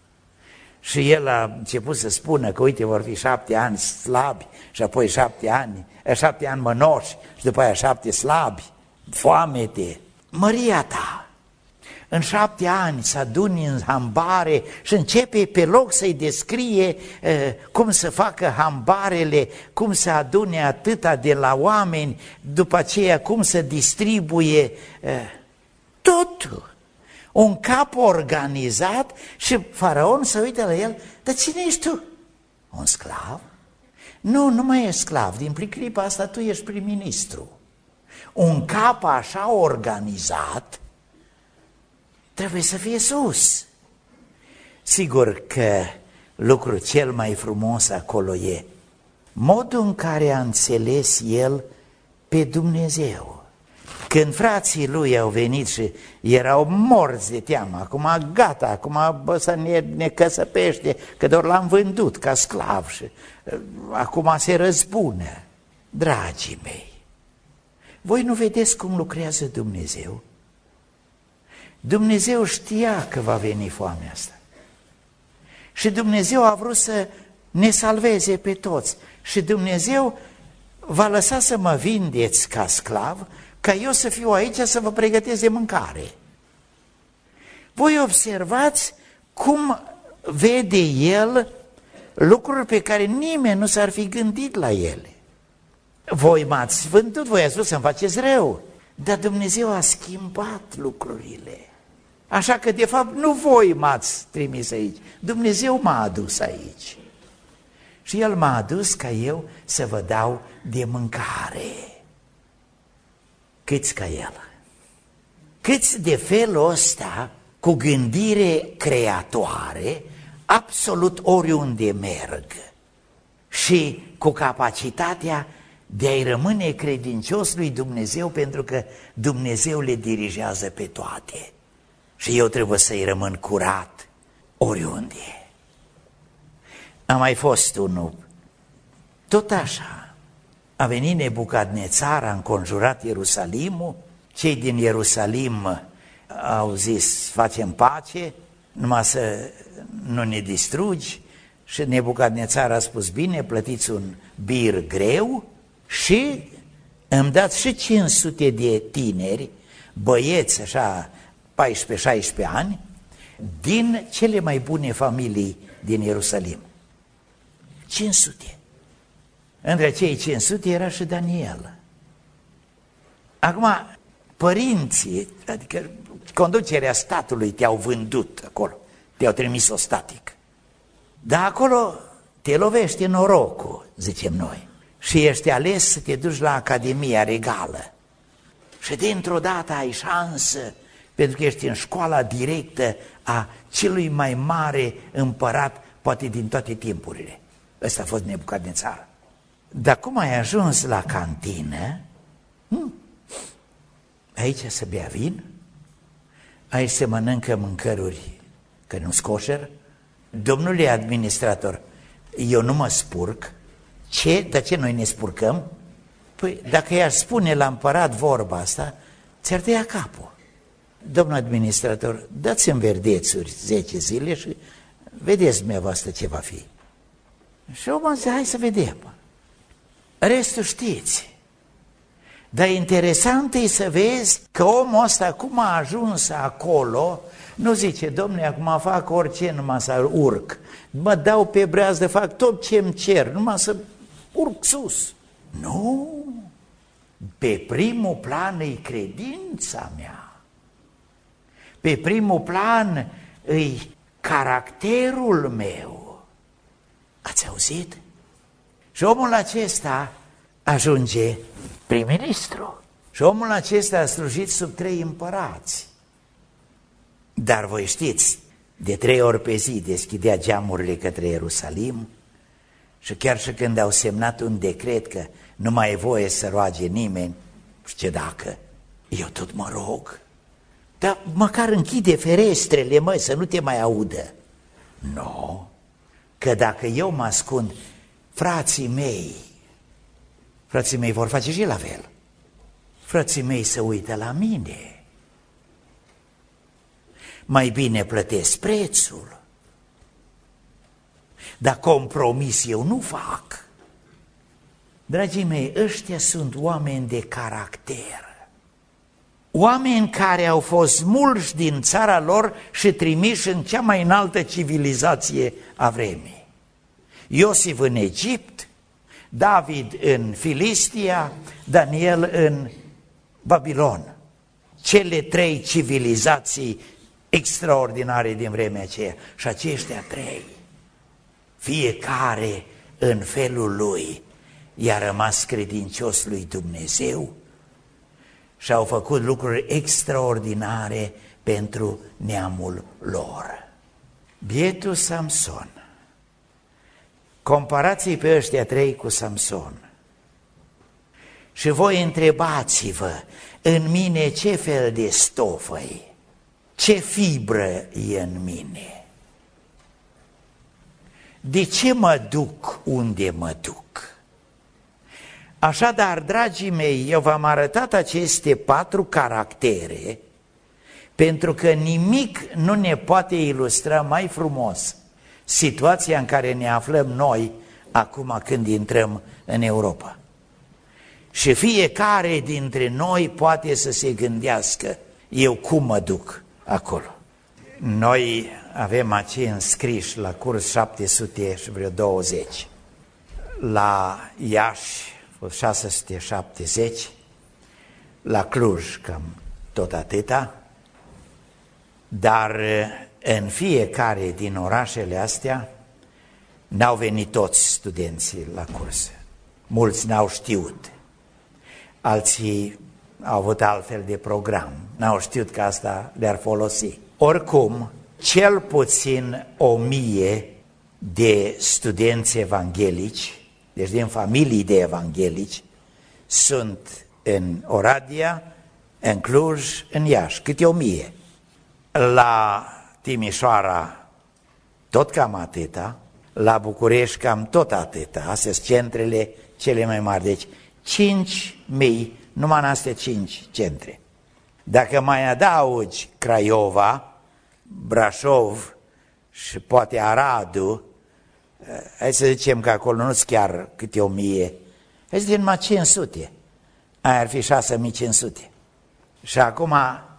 și el a început să spună că, uite, vor fi șapte ani slabi și apoi șapte ani, șapte ani mănoși și după aia șapte slabi, foamete. Măria ta, în șapte ani să aduni în hambare și începe pe loc să-i descrie uh, cum să facă hambarele, cum să adune atâta de la oameni, după aceea cum să distribuie uh, totul. Un cap organizat și Faraon se uită la el, dar cine ești tu? Un sclav? Nu, nu mai ești sclav, din clipa asta tu ești prim-ministru. Un cap așa organizat trebuie să fie sus. Sigur că lucrul cel mai frumos acolo e modul în care a înțeles el pe Dumnezeu. Când frații lui au venit și erau morți de teamă, acum gata, acum bă, să ne, ne căsăpește, că doar l-am vândut ca sclav și uh, acum se răzbună. Dragii mei, voi nu vedeți cum lucrează Dumnezeu? Dumnezeu știa că va veni foamea asta. Și Dumnezeu a vrut să ne salveze pe toți. Și Dumnezeu va lăsa să mă vindeți ca sclav, ca eu să fiu aici să vă pregătesc de mâncare. Voi observați cum vede el lucruri pe care nimeni nu s-ar fi gândit la ele. Voi m-ați vândut, voi ați vrut să-mi faceți rău, dar Dumnezeu a schimbat lucrurile. Așa că, de fapt, nu voi m-ați trimis aici, Dumnezeu m-a adus aici. Și El m-a adus ca eu să vă dau de mâncare. Câți ca El? Câți de felul ăsta, cu gândire creatoare, absolut oriunde merg și cu capacitatea de a-i rămâne credincios lui Dumnezeu, pentru că Dumnezeu le dirigează pe toate. Și eu trebuie să-i rămân curat oriunde. A mai fost unul, tot așa, a venit Nebucadnețar, a înconjurat Ierusalimul, cei din Ierusalim au zis, facem pace, numai să nu ne distrugi, și Nebucadnețar a spus, bine, plătiți un bir greu și îmi dați și cinci sute de tineri, băieți așa, paisprezece șaisprezece ani, din cele mai bune familii din Ierusalim. cinci sute. Între cei cinci sute era și Daniel. Acum, părinții, adică conducerea statului te-au vândut acolo, te-au trimis ostatic. Dar acolo te lovește norocul, zicem noi, și ești ales să te duci la Academia Regală. Și dintr-o dată ai șansă, pentru că ești în școala directă a celui mai mare împărat, poate din toate timpurile. Ăsta a fost Nebucadnețar. Dar cum ai ajuns la cantină, hm, aici să bea vin, aici se mănâncă mâncăruri că nu-s coșer. Domnule administrator, eu nu mă spurc. Ce? De ce noi ne spurcăm? Păi dacă i-aș spune la împărat vorba asta, ți-ar tăia capul. Domnul administrator, dați-mi verdețuri zece zile și vedeți dumneavoastră ce va fi. Și omul zice, hai să vedem. Restul știți. Dar interesant e să vezi că omul ăsta cum a ajuns acolo, nu zice, domnule, acum fac orice, numai să urc. Mă dau pe breazdă, fac tot ce-mi cer, numai să urc sus. Nu, pe primul plan e credința mea. Pe primul plan e caracterul meu. Ați auzit? Și omul acesta ajunge prim-ministru. Și omul acesta a slujit sub trei împărați. Dar voi știți, de trei ori pe zi deschidea geamurile către Ierusalim și chiar și când au semnat un decret că nu mai e voie să roage nimeni, și ce dacă, eu tot mă rog, dar măcar închide ferestrele, măi, să nu te mai audă. Nu, că dacă eu mă ascund, frații mei, frații mei vor face și la fel. Frații mei se uită la mine. Mai bine plătesc prețul. Dar compromis eu nu fac. Dragii mei, ăștia sunt oameni de caracter. Oameni care au fost mulși din țara lor și trimiși în cea mai înaltă civilizație a vremii. Iosif în Egipt, David în Filistia, Daniel în Babilon. Cele trei civilizații extraordinare din vremea aceea. Și aceștia trei, fiecare în felul lui, i-a rămas credincios lui Dumnezeu și au făcut lucruri extraordinare pentru neamul lor. Bietul Samson. Comparați-i pe ăștia trei cu Samson. Și voi întrebați-vă, în mine ce fel de stofă-i? Ce fibră e în mine? De ce mă duc unde mă duc? Așadar, dragii mei, eu v-am arătat aceste patru caractere pentru că nimic nu ne poate ilustra mai frumos situația în care ne aflăm noi acum când intrăm în Europa. Și fiecare dintre noi poate să se gândească, eu cum mă duc acolo? Noi avem acei înscriși la curs șapte sute și vreo douăzeci, la Iași șase sute șaptezeci, la Cluj cam tot atâta, dar în fiecare din orașele astea n-au venit toți studenții la curs. Mulți n-au știut, alții au avut altfel de program, n-au știut că asta le-ar folosi. Oricum, cel puțin o mie de studenți evanghelici, deci din familii de evanghelici, sunt în Oradea, în Cluj, în Iași, câte o mie. La Timișoara tot cam atâta, la București cam tot atâta, astea sunt centrele cele mai mari, deci cinci mii, numai în astea cinci centre. Dacă mai adaugi Craiova, Brașov și poate Aradu, hai să zicem că acolo nu-s chiar câte o mie, hai să zicem numai cinci sute, aia ar fi șase mii cinci sute. Și acum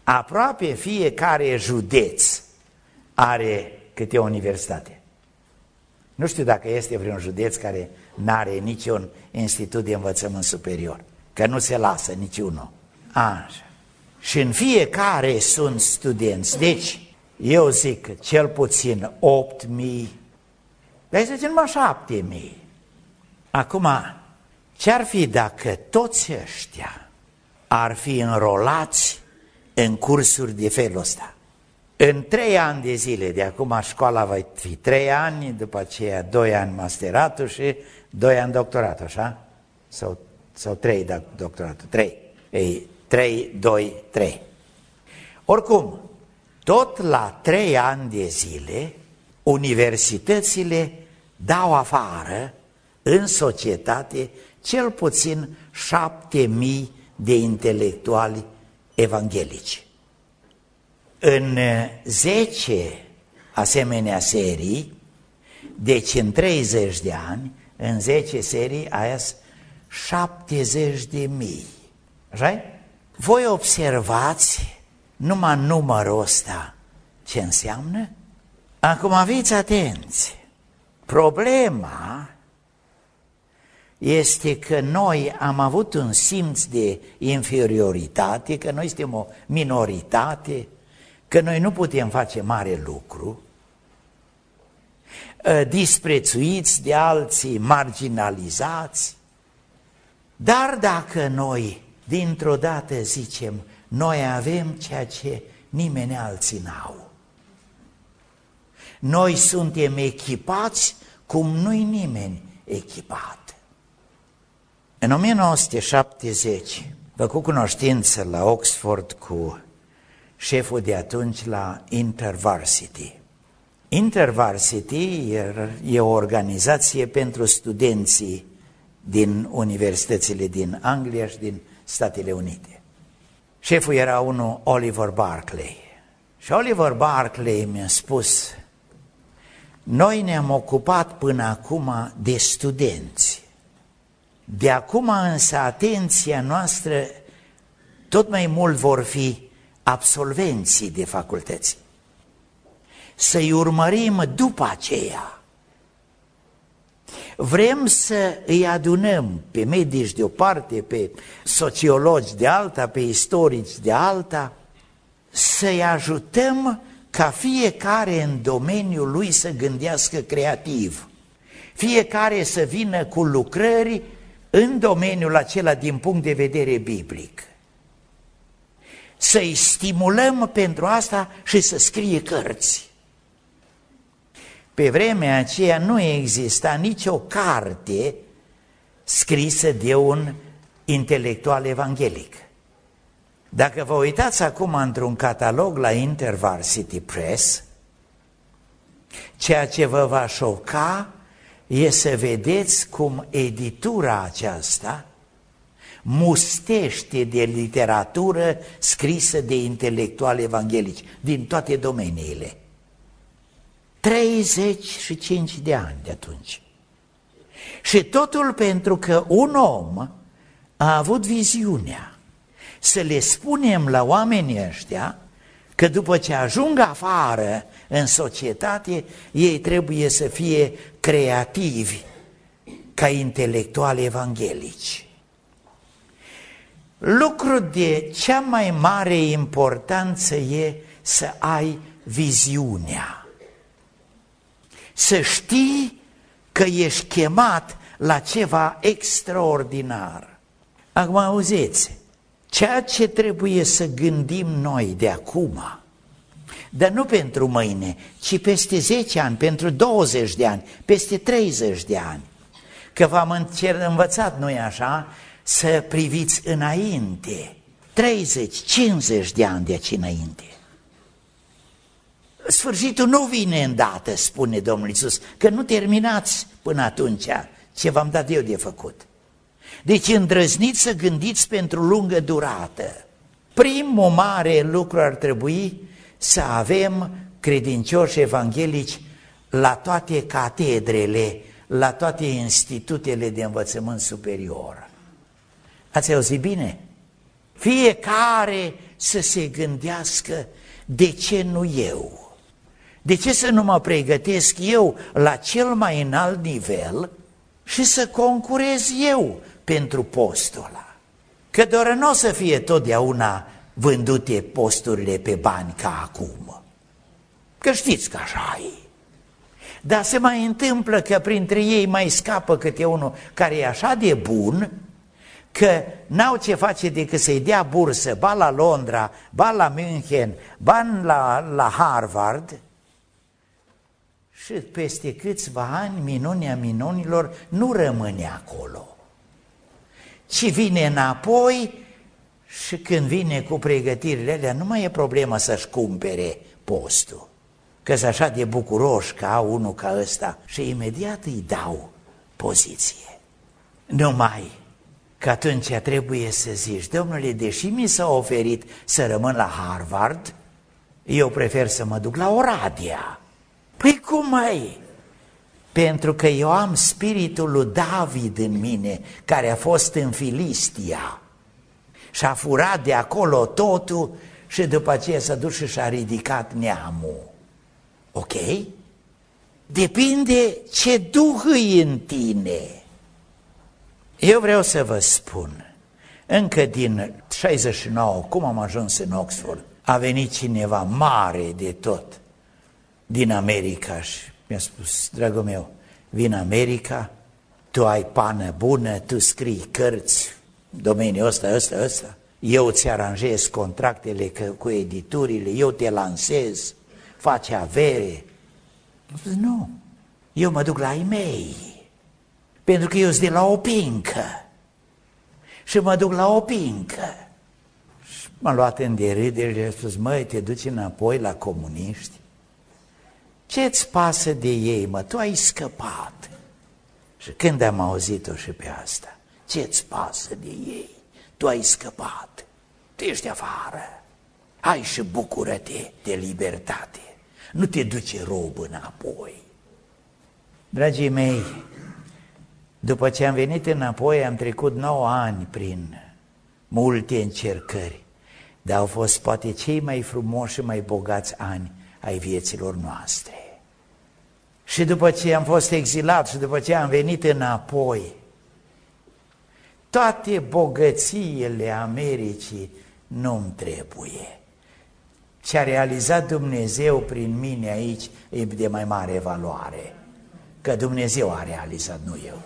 Aproape fiecare județ are câte o universitate. Nu știu dacă este vreun județ care n-are niciun institut de învățământ superior, că nu se lasă niciunul. Așa. Și în fiecare sunt studenți. Deci, eu zic că cel puțin opt mii, dar să zicem numai șapte mii. Acum, ce-ar fi dacă toți ăștia ar fi înrolați în cursuri de felul ăsta? În trei ani de zile, de acum școala va fi trei ani, după aceea doi ani masteratul și doi ani doctoratul, așa? Sau, sau trei doctoratul, trei. Ei, trei, doi, trei. Oricum, tot la trei ani de zile, universitățile dau afară în societate cel puțin șapte mii de intelectuali evanghelici. În zece asemenea serii, deci în treizeci de ani, în zece serii aia șaptezeci de mii. Așa? Voi observați numai numărul ăsta ce înseamnă? Acum aveți atenție. Problema este că noi am avut un simț de inferioritate, că noi suntem o minoritate, că noi nu putem face mare lucru, disprețuiți de alții, marginalizați. Dar dacă noi dintr-o dată zicem, noi avem ceea ce nimeni alții n-au, noi suntem echipați cum nu-i nimeni echipat. În o mie nouă sute șaptezeci, făcut cunoștință la Oxford cu șeful de atunci la InterVarsity. InterVarsity e o organizație pentru studenții din universitățile din Anglia și din Statele Unite. Șeful era unul Oliver Barclay. Și Oliver Barclay mi-a spus, noi ne-am ocupat până acum de studenți. De acum însă atenția noastră tot mai mult vor fi absolvenții de facultăți. Să-i urmărim după aceea. Vrem să îi adunăm pe medici de o parte, pe sociologi de alta, pe istorici de alta, să-i ajutăm ca fiecare în domeniul lui să gândească creativ. Fiecare să vină cu lucrări în domeniul acela din punct de vedere biblic. Să-i stimulăm pentru asta și să scrie cărți. Pe vremea aceea nu exista nicio carte scrisă de un intelectual evanghelic. Dacă vă uitați acum într-un catalog la InterVarsity Press, ceea ce vă va șoca e să vedeți cum editura aceasta mustește de literatură scrisă de intelectuali evanghelici din toate domeniile. treizeci și cinci de ani de atunci. Și totul pentru că un om a avut viziunea să le spunem la oamenii ăștia că după ce ajung afară în societate, ei trebuie să fie creativi ca intelectuali evanghelici. Lucru de cea mai mare importanță e să ai viziunea. Să știi că ești chemat la ceva extraordinar. Acum auziți, ceea ce trebuie să gândim noi de acum, dar nu pentru mâine, ci peste zece ani, pentru douăzeci de ani, peste treizeci de ani, că v-am învățat, nu-i așa, să priviți înainte, treizeci, cincizeci de ani de aici înainte. Sfârșitul nu vine îndată, spune Domnul Iisus, că nu terminați până atunci ce v-am dat eu de făcut. Deci îndrăzniți să gândiți pentru lungă durată. Primul mare lucru ar trebui să avem credincioși evanghelici la toate catedrele, la toate institutele de învățământ superior. Ați auzit bine? Fiecare să se gândească, de ce nu eu? De ce să nu mă pregătesc eu la cel mai înalt nivel și să concurez eu pentru postul ăla? Că doar nu o să fie totdeauna vândute posturile pe bani ca acum. Că știți că așa e. Dar se mai întâmplă că printre ei mai scapă câte unul care e așa de bun, că n-au ce face decât să-i dea bursă, ba la Londra, ba la München, ba la, la Harvard, și peste câțiva ani, minunea minunilor, nu rămâne acolo, ci vine înapoi și când vine cu pregătirile alea, nu mai e problema să-și cumpere postul, că-s așa de bucuroși că au unul ca ăsta și imediat îi dau poziție. Numai că atunci trebuie să zici, domnule, deși mi s-a oferit să rămân la Harvard, eu prefer să mă duc la Oradea. Păi cum mai? Pentru că eu am spiritul lui David în mine, care a fost în Filistia și a furat de acolo totul și după aceea s-a dus și și-a ridicat neamul. Ok? Depinde ce duh e în tine. Eu vreau să vă spun, încă din șaizeci și nouă, cum am ajuns în Oxford, a venit cineva mare de tot din America și mi-a spus, dragul meu, vin America, tu ai pană bună, tu scrii cărți, domeniul ăsta, ăsta, ăsta, eu ți aranjez contractele cu editurile, eu te lansez, faci avere. Nu, eu mă duc la ei mei, pentru că eu sunt de la o pincă și mă duc la o pincă. Și m-a luat în derâdere și a spus, măi, te duci înapoi la comuniști? Ce-ți pasă de ei, mă? Tu ai scăpat. Și când am auzit-o și pe asta, ce-ți pasă de ei? Tu ai scăpat, tu ești afară, hai și bucură-te de libertate, nu te duce rob înapoi. Dragii mei, după ce am venit înapoi, am trecut nouă ani prin multe încercări, dar au fost poate cei mai frumoși și mai bogați ani ai vieților noastre. Și după ce am fost exilat și după ce am venit înapoi, toate bogățiile Americii nu-mi trebuie. Ce a realizat Dumnezeu prin mine aici e de mai mare valoare, că Dumnezeu a realizat, nu eu.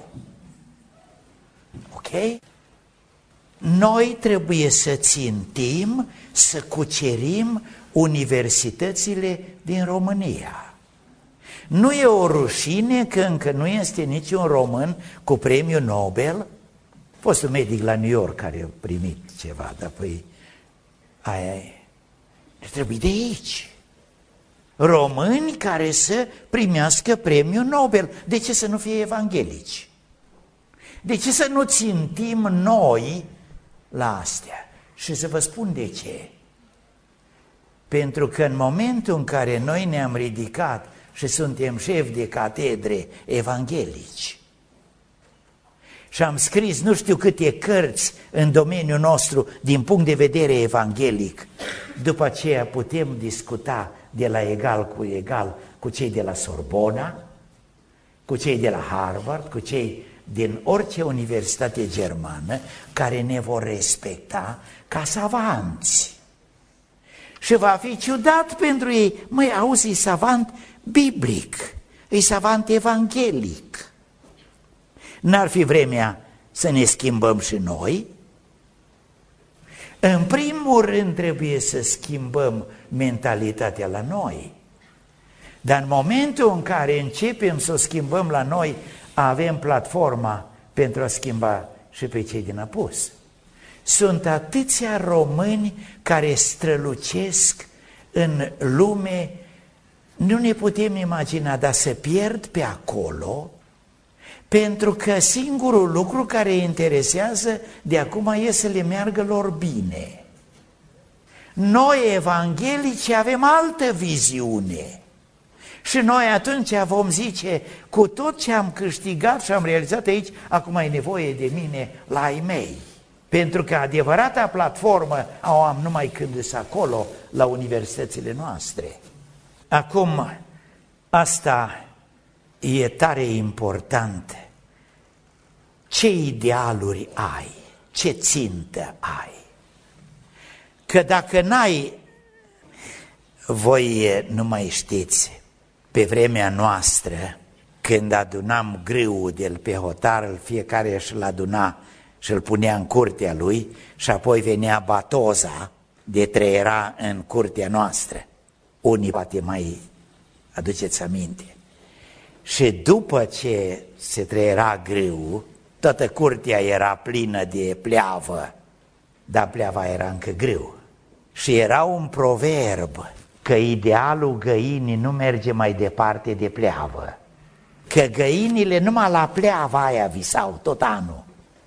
Ok? Noi trebuie să țintim, să cucerim universitățile din România. Nu e o rușine că încă nu este niciun român cu premiul Nobel. A fost un medic la New York care a primit ceva, dar păi aia e. Trebuie de aici. Români care să primească premiul Nobel. De ce să nu fie evanghelici? De ce să nu țintim noi la astea? Și să vă spun de ce. Pentru că în momentul în care noi ne-am ridicat și suntem șefi de catedre evanghelici și am scris nu știu câte cărți în domeniul nostru din punct de vedere evanghelic, după aceea putem discuta de la egal cu egal cu cei de la Sorbona, cu cei de la Harvard, cu cei din orice universitate germană care ne vor respecta ca savanți. Și va fi ciudat pentru ei, măi, auzi, e savant biblic, e savant evanghelic. N-ar fi vremea să ne schimbăm și noi? În primul rând trebuie să schimbăm mentalitatea la noi. Dar în momentul în care începem să o schimbăm la noi, avem platforma pentru a schimba și pe cei din apus. Sunt atâția români care strălucesc în lume, nu ne putem imagina, dar se pierd pe acolo, pentru că singurul lucru care îi interesează de acum e să le meargă lor bine. Noi, evanghelici, avem altă viziune. Și noi atunci vom zice, cu tot ce am câștigat și am realizat aici, acum e nevoie de mine la ai mei. Pentru că adevărata platformă o am numai când sunt acolo, la universitățile noastre. Acum, asta e tare important. Ce idealuri ai? Ce țintă ai? Că dacă n-ai, voi nu mai știți, pe vremea noastră, când adunam grâul de pe hotar, fiecare își-l aduna și îl punea în curtea lui și apoi venea batoza de treiera în curtea noastră. Unii poate mai aduceți aminte. Și după ce se treiera grâul, toată curtea era plină de pleavă, dar pleava era încă grâu. Și era un proverb că idealul găinii nu merge mai departe de pleavă, că găinile numai la pleava aia visau tot anul.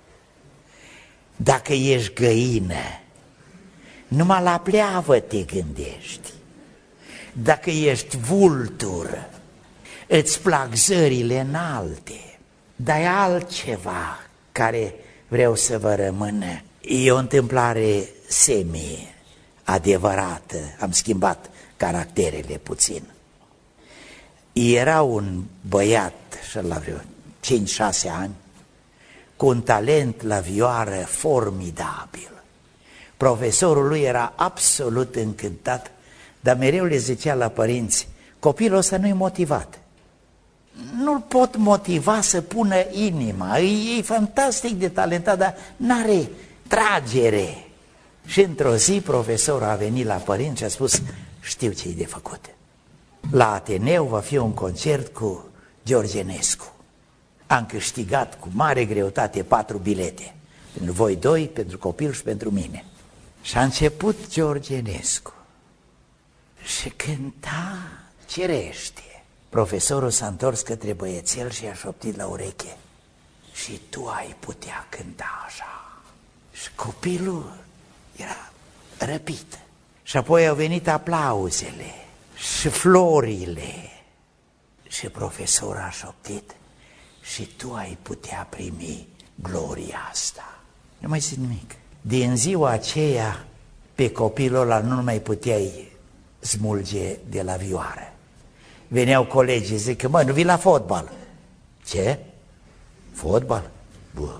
Dacă ești găină, numai la pleavă te gândești. Dacă ești vultur, îți plac zările înalte, dar e altceva care vreau să vă rămână. E o întâmplare semi-adevărată, am schimbat caracterele puțin. Era un băiat, și la vreo cinci șase ani, cu un talent la vioară formidabil. Profesorul lui era absolut încântat, dar mereu le zicea la părinți, copilul ăsta nu-i motivat. Nu-l pot motiva să pună inima, e, e fantastic de talentat, dar n-are tragere. Și într-o zi profesorul a venit la părinți și a spus, știu ce-i de făcut. La Ateneu va fi un concert cu Georgenescu. Am câștigat cu mare greutate patru bilete. Pentru voi doi, pentru copil și pentru mine. Și a început Georgenescu. Și cânta cerește. Profesorul s-a întors către băiețel și i-a șoptit la ureche. Și tu ai putea cânta așa. Și copilul era răpit. Și apoi au venit aplauzele și florile. Și profesorul a șoptit, și tu ai putea primi gloria asta. Nu mai zic nimic. Din ziua aceea, pe copilul ăla nu mai puteai smulge de la vioară. Veneau colegii, zic că, mă, nu vii la fotbal. Ce? Fotbal? Bă.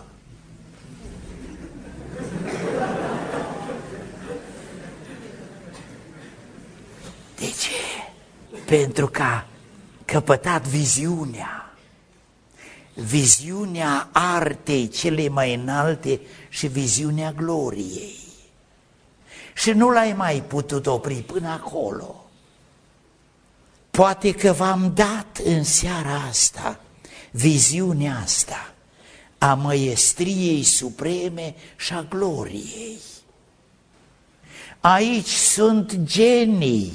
De ce? Pentru că a căpătat viziunea. Viziunea artei cele mai înalte și viziunea gloriei. Și nu l-ai mai putut opri până acolo. Poate că v-am dat în seara asta viziunea asta a măiestriei supreme și a gloriei. Aici sunt genii,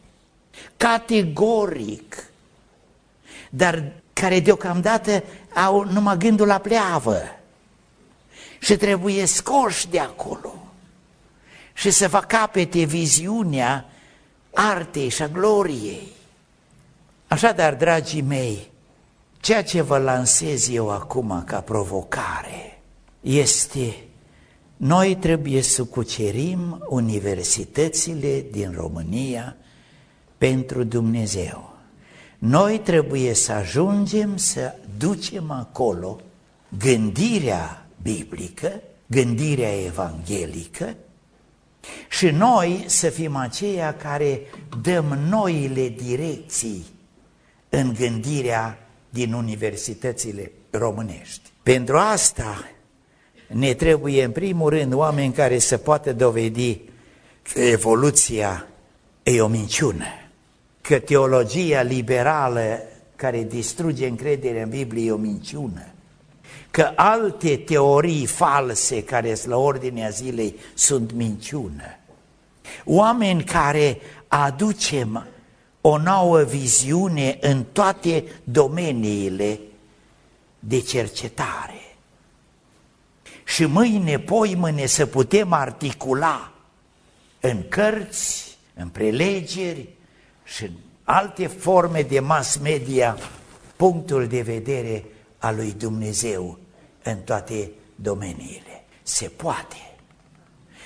categoric, dar care deocamdată au numai gândul la pleavă și trebuie scoși de acolo și să vă capete viziunea artei și a gloriei. Așadar, dragii mei, ceea ce vă lansez eu acum ca provocare este: noi trebuie să cucerim universitățile din România pentru Dumnezeu. Noi trebuie să ajungem să ducem acolo gândirea biblică, gândirea evanghelică, și noi să fim aceia care dăm noile direcții în gândirea din universitățile românești. Pentru asta ne trebuie în primul rând oameni care să poată dovedi că evoluția e o minciună, că teologia liberală care distruge încrederea în Biblie e o minciună, că alte teorii false care sunt la ordinea zilei sunt minciună. Oameni care aducem o nouă viziune în toate domeniile de cercetare. Și mâine, poimâine să putem articula în cărți, în prelegeri și în alte forme de mass media punctul de vedere al lui Dumnezeu în toate domeniile. Se poate.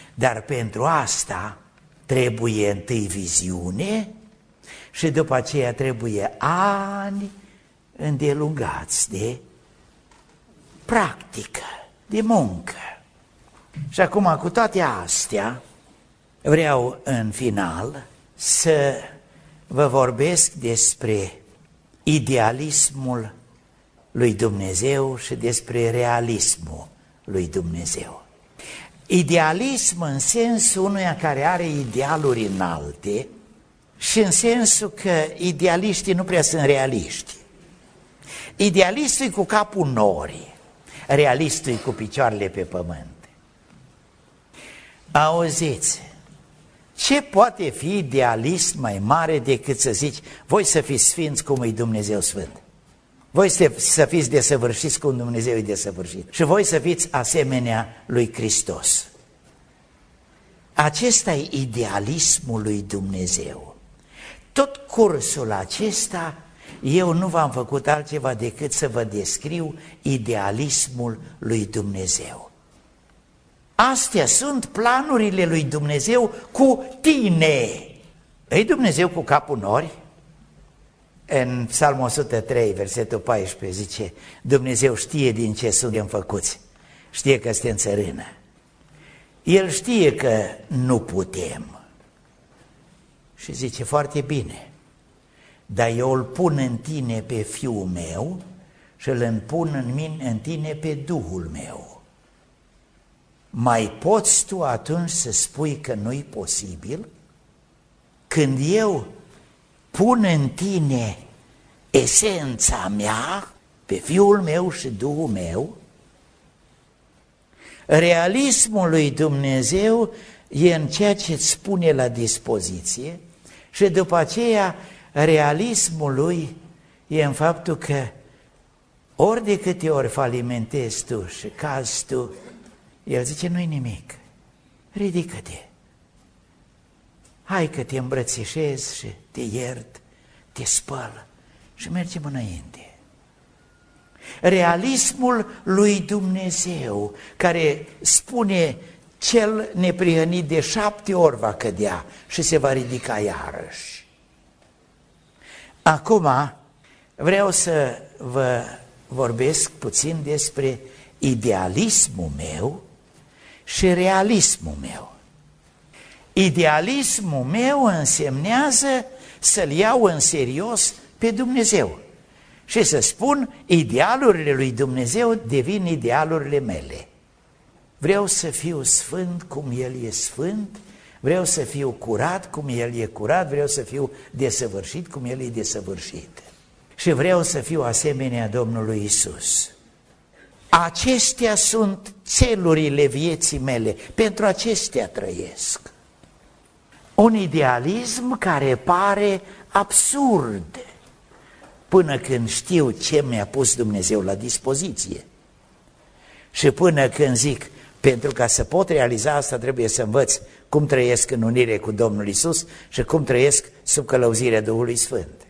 Dar pentru asta trebuie întâi viziune și după aceea trebuie ani îndelungați de practică, de muncă. Și acum, cu toate astea, vreau în final să vă vorbesc despre idealismul lui Dumnezeu și despre realismul lui Dumnezeu. Idealism în sensul unuia care are idealuri înalte și în sensul că idealiștii nu prea sunt realiști. Idealistul e cu capul norii, realistul e cu picioarele pe pământ. Auziți, ce poate fi idealism mai mare decât să zici, voi să fiți sfinți cum e Dumnezeu Sfânt, voi să fiți desăvârșiți cum Dumnezeu e desăvârșit și voi să fiți asemenea lui Hristos. Acesta e idealismul lui Dumnezeu. Tot cursul acesta eu nu v-am făcut altceva decât să vă descriu idealismul lui Dumnezeu. Astea sunt planurile lui Dumnezeu cu tine. E Dumnezeu cu capul nori? În Psalmul o sută trei, versetul paisprezece, zice, Dumnezeu știe din ce suntem făcuți, știe că suntem țărână. El știe că nu putem. Și zice, foarte bine, dar eu îl pun în tine pe Fiul meu și îl pun în mine, în tine pe Duhul meu. Mai poți tu atunci să spui că nu-i posibil? Când eu pun în tine esența mea, pe Fiul meu și Duhul meu, realismul lui Dumnezeu e în ceea ce îți spune la dispoziție și după aceea realismul lui e în faptul că ori de câte ori falimentezi tu și cazi tu, el zice, nu-i nimic, ridică-te, hai că te îmbrățișez și te iert, te spăl și mergem înainte. Realismul lui Dumnezeu, care spune, cel neprihănit de șapte ori va cădea și se va ridica iarăși. Acum vreau să vă vorbesc puțin despre idealismul meu și realismul meu. Idealismul meu însemnează să-L iau în serios pe Dumnezeu și să spun, idealurile lui Dumnezeu devin idealurile mele. Vreau să fiu sfânt cum El e sfânt, vreau să fiu curat cum El e curat, vreau să fiu desăvârșit cum El e desăvârșit. Și vreau să fiu asemenea Domnului Isus. Acestea sunt țelurile vieții mele, pentru acestea trăiesc. Un idealism care pare absurd până când știu ce mi-a pus Dumnezeu la dispoziție. Și până când zic, pentru ca să pot realiza asta trebuie să învăț cum trăiesc în unire cu Domnul Isus și cum trăiesc sub călăuzirea Duhului Sfânt.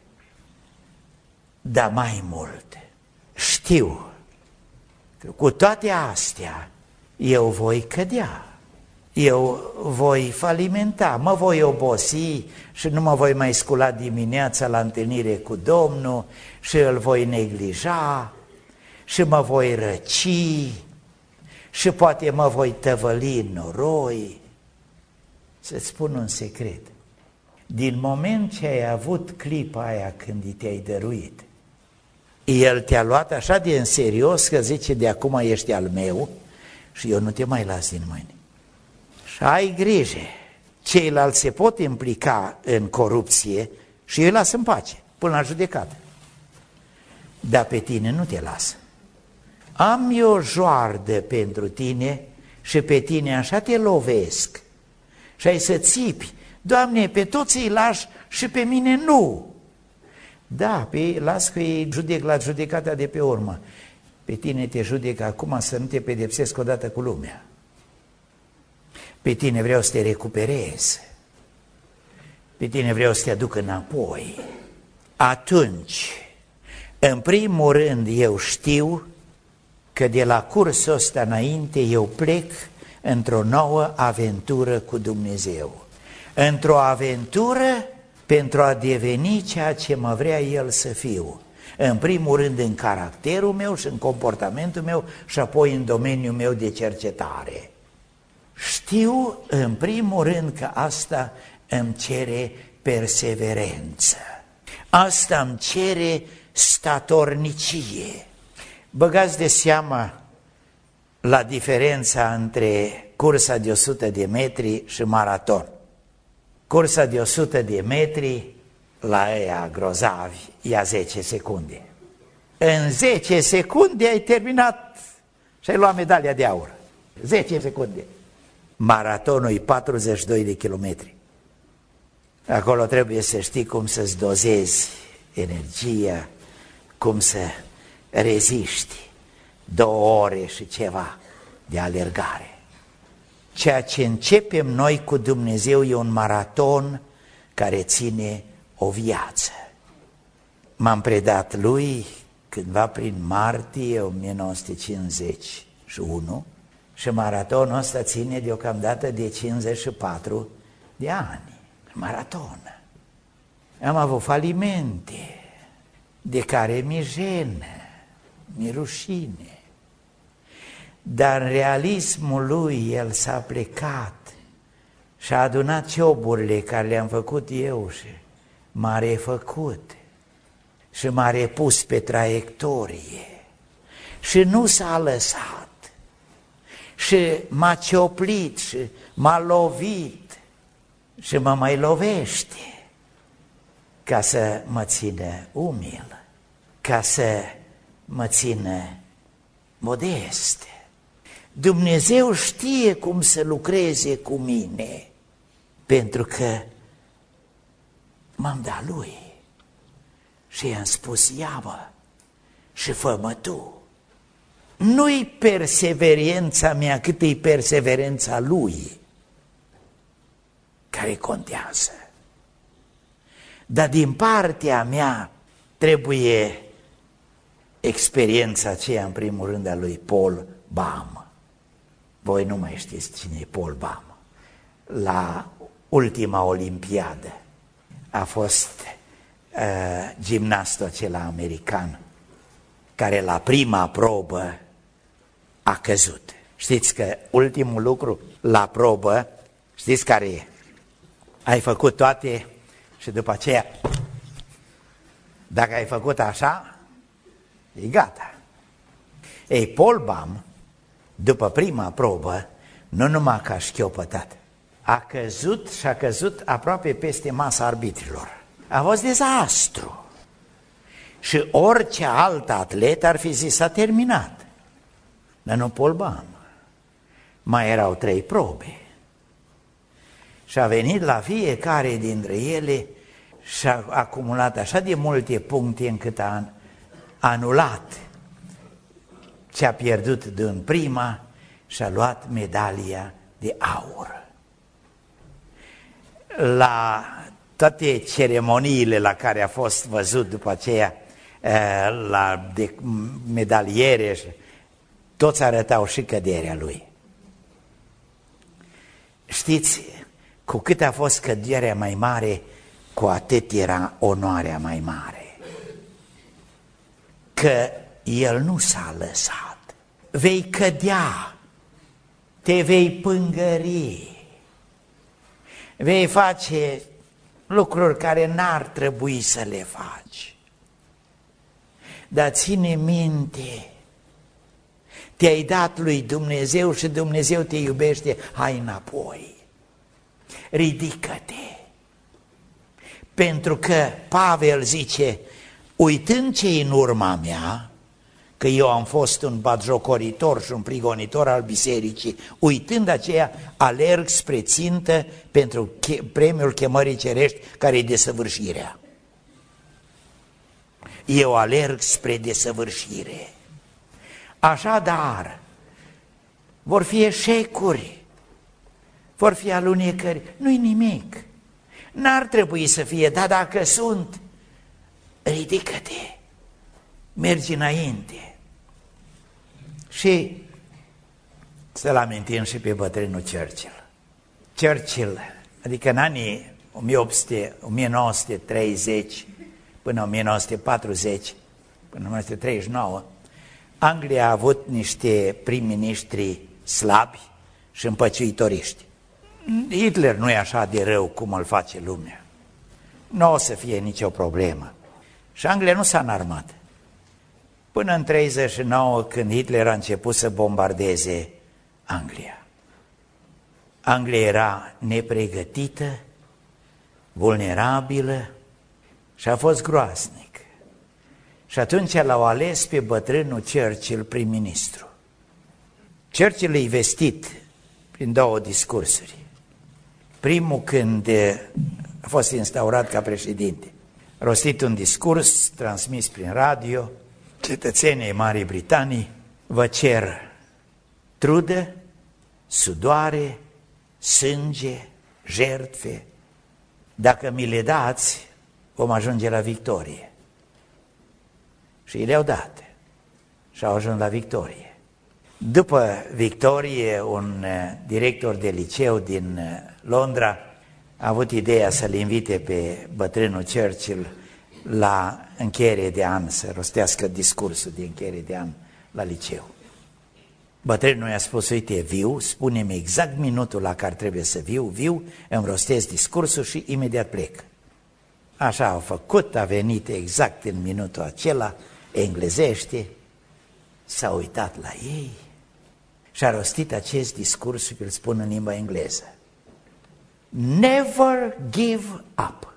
Dar mai mult, știu că cu toate astea eu voi cădea, eu voi falimenta, mă voi obosi și nu mă voi mai scula dimineața la întâlnire cu Domnul și îl voi neglija și mă voi răci și poate mă voi tăvăli în noroi. Să-ți spun un secret, din moment ce ai avut clipa aia când i te-ai dăruit, El te-a luat așa de în serios că zice, de acum ești al meu și eu nu te mai las din mâini. Și ai grijă, ceilalți se pot implica în corupție și eu îi las în pace, până la judecată. Dar pe tine nu te las. Am eu joardă pentru tine și pe tine așa te lovesc. Și ai să țipi, Doamne, pe toți îi lași și pe mine nu. Da, pe ei las că ei judec la judecata de pe urmă. Pe tine te judec acum să nu te pedepsesc odată cu lumea. Pe tine vreau să te recuperez. Pe tine vreau să te aduc înapoi. Atunci, în primul rând, eu știu că de la cursul ăsta înainte eu plec într-o nouă aventură cu Dumnezeu. Într-o aventură pentru a deveni ceea ce mă vrea El să fiu. În primul rând în caracterul meu și în comportamentul meu și apoi în domeniul meu de cercetare. Știu în primul rând că asta îmi cere perseverență. Asta îmi cere statornicie. Băgați de seama la diferența între cursa de o sută de metri și maraton. Cursa de o sută de metri la ăia grozavi ia zece secunde. În zece secunde ai terminat și ai luat medalia de aur. zece secunde. Maratonul e patruzeci și doi de kilometri. Acolo trebuie să știi cum să-ți dozezi energia, cum să reziști două ore și ceva de alergare. Ceea ce începem noi cu Dumnezeu e un maraton care ține o viață. M-am predat lui cândva prin martie o mie nouă sute cincizeci și unu și maratonul ăsta ține deocamdată de cincizeci și patru de ani. Maraton. Am avut falimente de care mi jenă, mi rușine. Dar în realismul lui el s-a plecat și a adunat cioburile care le-am făcut eu și m-a refăcut și m-a repus pe traiectorie și nu s-a lăsat și m-a cioplit și m-a lovit și mă mai lovește ca să mă țină umil, ca să mă țină modest. Dumnezeu știe cum să lucreze cu mine, pentru că m-am dat lui și i-am spus, ia-mă și fă-mă tu. Nu-i perseverența mea, cât e perseverența lui care contează. Dar din partea mea trebuie experiența aceea, în primul rând, a lui Paul Baum. Voi nu mai știți cine e Paul Baum. La ultima olimpiadă a fost uh, gimnastul acela american care la prima probă a căzut. Știți că ultimul lucru la probă, știți care e? Ai făcut toate și după aceea, dacă ai făcut așa, e gata. Ei, Paul Baum, după prima probă, nu numai că a șchiopătat, a căzut și a căzut aproape peste masa arbitrilor. A fost dezastru. Și orice alt atlet ar fi zis, s-a terminat. Dar nu Paul Baum. Mai erau trei probe. Și a venit la fiecare dintre ele și a acumulat așa de multe puncte încât a anulat ce a pierdut din prima și a luat medalia de aur. La toate ceremoniile la care a fost văzut după aceea la de medaliere, toți arătau și căderea lui. Știți, cu cât a fost căderea mai mare, cu atât era onoarea mai mare. Că el nu s-a lăsat. Vei cădea, te vei pângări, vei face lucruri care n-ar trebui să le faci. Dar ține minte, te-ai dat lui Dumnezeu și Dumnezeu te iubește, hai înapoi, ridică-te. Pentru că Pavel zice, uitând ce în urma mea, că eu am fost un batjocoritor și un prigonitor al bisericii, uitând aceea, alerg spre țintă pentru premiul chemării cerești, care e desăvârșirea. Eu alerg spre desăvârșire. Așadar, vor fi eșecuri, vor fi alunecări, nu-i nimic. N-ar trebui să fie, dar dacă sunt, ridică-te, mergi înainte. Și să-l amintim și pe bătrânul Churchill. Churchill, adică în anii o mie nouă sute treizeci până o mie nouă sute patruzeci, până o mie nouă sute treizeci și nouă, Anglia a avut niște prim-ministri slabi și împăciuitoriști. Hitler nu e așa de rău cum îl face lumea. Nu o să fie nicio problemă. Și Anglia nu s-a înarmat. Până în treizeci și nouă, când Hitler a început să bombardeze Anglia. Anglia era nepregătită, vulnerabilă și a fost groaznic. Și atunci l-au ales pe bătrânul Churchill prim-ministru. Churchill e vestit prin două discursuri. Primul, când a fost instaurat ca președinte, a rostit un discurs transmis prin radio: cetățenii Marii Britanii, vă cer trudă, sudoare, sânge, jertfe. Dacă mi le dați, vom ajunge la victorie. Și le-au dat și au ajuns la victorie. După victorie, un director de liceu din Londra a avut ideea să-l invite pe bătrânul Churchill la încheiere de an, să rostească discursul de încheiere de an la liceu. Bătrânul i-a spus: uite, viu, spune-mi exact minutul la care trebuie să viu, viu, îmi rostez discursul și imediat plec. Așa au făcut, a venit exact în minutul acela, englezește, s-a uitat la ei și a rostit acest discurs și îl spun în limba engleză: Never give up.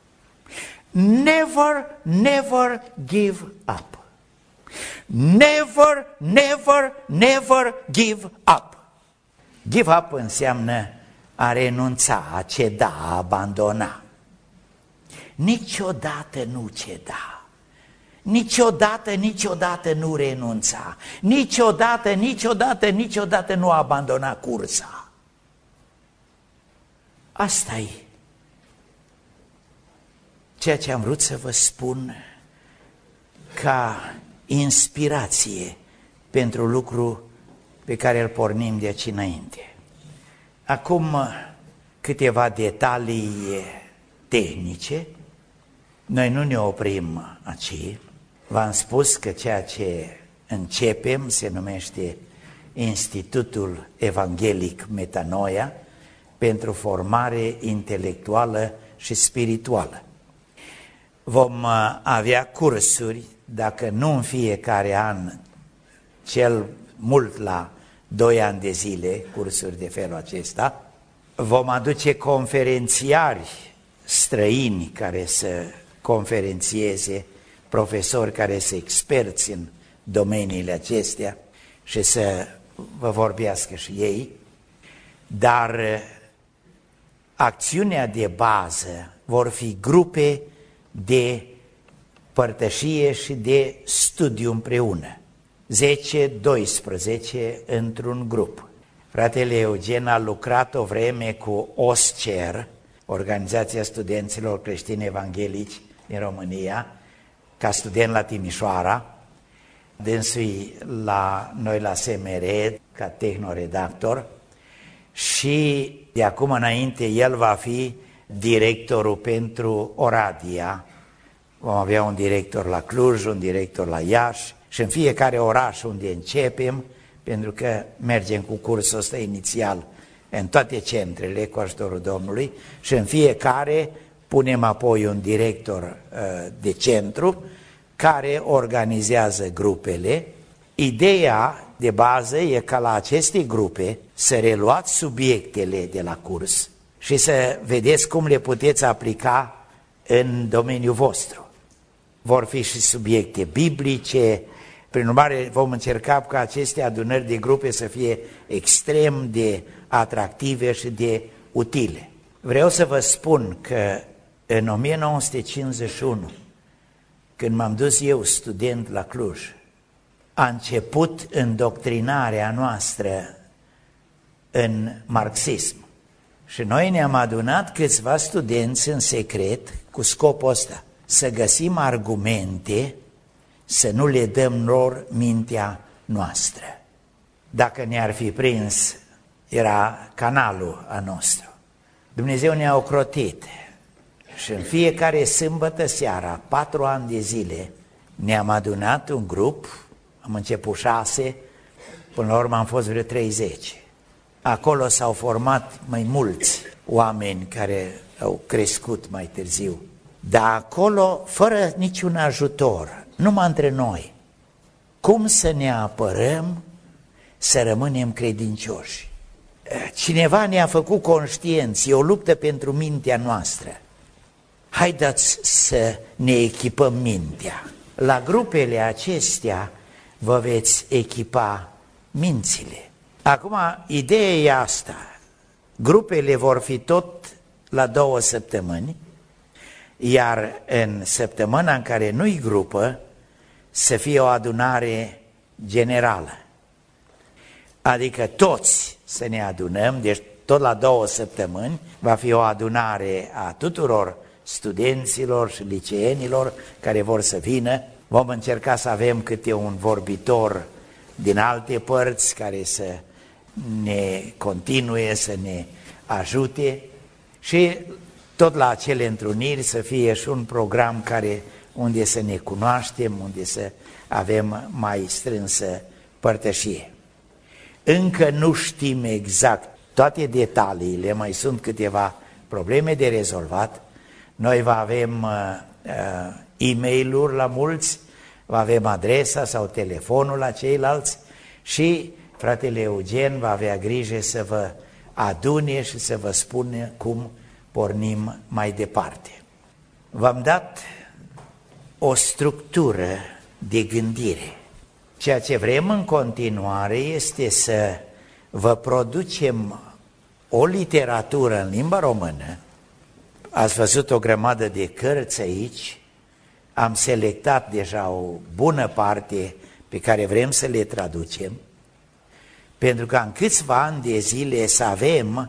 Never, never give up. Never, never, never give up. Give up înseamnă a renunța, a ceda, a abandona. Niciodată nu ceda. Niciodată, niciodată nu renunța. Niciodată, niciodată, niciodată nu abandona cursa. Asta e ceea ce am vrut să vă spun ca inspirație pentru lucru pe care îl pornim de aici înainte. Acum câteva detalii tehnice. Noi nu ne oprim aici. V-am spus că ceea ce începem se numește Institutul Evanghelic Metanoia pentru formare intelectuală și spirituală. Vom avea cursuri, dacă nu în fiecare an, cel mult la doi ani de zile, cursuri de felul acesta. Vom aduce conferențiari străini care să conferențieze, profesori care să experți în domeniile acestea și să vă vorbească și ei, dar acțiunea de bază vor fi grupe de părtășie și de studiu împreună, zece doisprezece într-un grup. Fratele Eugen a lucrat o vreme cu O S C E R, Organizația Studenților Creștini Evanghelici din România, ca student la Timișoara, dânsui la noi la S M R ca tehnoredactor, și de acum înainte el va fi directorul pentru Oradea. Vom avea un director la Cluj, un director la Iași și în fiecare oraș unde începem, pentru că mergem cu cursul ăsta inițial în toate centrele cu ajutorul Domnului, și în fiecare punem apoi un director uh, de centru care organizează grupele. Ideea de bază e ca la aceste grupe să reluați subiectele de la curs și să vedeți cum le puteți aplica în domeniul vostru. Vor fi și subiecte biblice, prin urmare vom încerca ca aceste adunări de grupe să fie extrem de atractive și de utile. Vreau să vă spun că în o mie nouă sute cincizeci și unu, când m-am dus eu student la Cluj, a început îndoctrinarea noastră în marxism. Și noi ne-am adunat câțiva studenți în secret cu scopul ăsta, să găsim argumente, să nu le dăm lor mintea noastră. dacă ne-ar fi prins, era canalul a nostru. Dumnezeu ne-a ocrotit și în fiecare sâmbătă seara, patru ani de zile, ne-am adunat un grup, am început șase, până la urmă am fost vreo treizeci. Acolo s-au format mai mulți oameni care au crescut mai târziu, dar acolo, fără niciun ajutor, numai între noi, cum să ne apărăm să rămânem credincioși? Cineva ne-a făcut conștienți, e o luptă pentru mintea noastră. Haideți să ne echipăm mintea. La grupele acestea vă veți echipa mințile. Acum, ideea e asta. Grupele vor fi tot la două săptămâni, iar în săptămâna în care nu-i grupă, să fie o adunare generală. Adică toți să ne adunăm, deci tot la două săptămâni va fi o adunare a tuturor studenților și liceenilor care vor să vină. Vom încerca să avem câte un vorbitor din alte părți care să ne continue, să ne ajute și tot la acele întruniri să fie și un program care, unde să ne cunoaștem, unde să avem mai strânsă părtășie. Încă nu știm exact toate detaliile, mai sunt câteva probleme de rezolvat. Noi va avem uh, uh, e-mail-uri la mulți, va avem adresa sau telefonul la ceilalți și fratele Eugen va avea grijă să vă adune și să vă spună cum pornim mai departe. V-am dat o structură de gândire. Ceea ce vrem în continuare este să vă producem o literatură în limba română. Ați văzut o grămadă de cărți aici, am selectat deja o bună parte pe care vrem să le traducem, pentru că în câțiva ani de zile să avem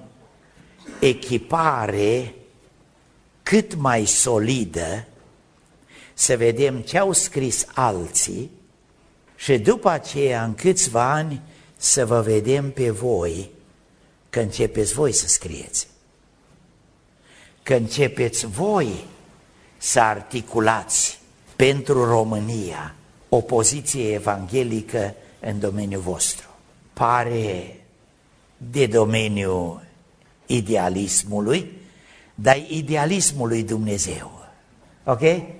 echipare cât mai solidă, să vedem ce au scris alții și după aceea, în câțiva ani, să vă vedem pe voi că începeți voi să scrieți, că începeți voi să articulați pentru România o poziție evanghelică în domeniul vostru. Pare de domeniul idealismului, dar idealismul lui Dumnezeu. Ok?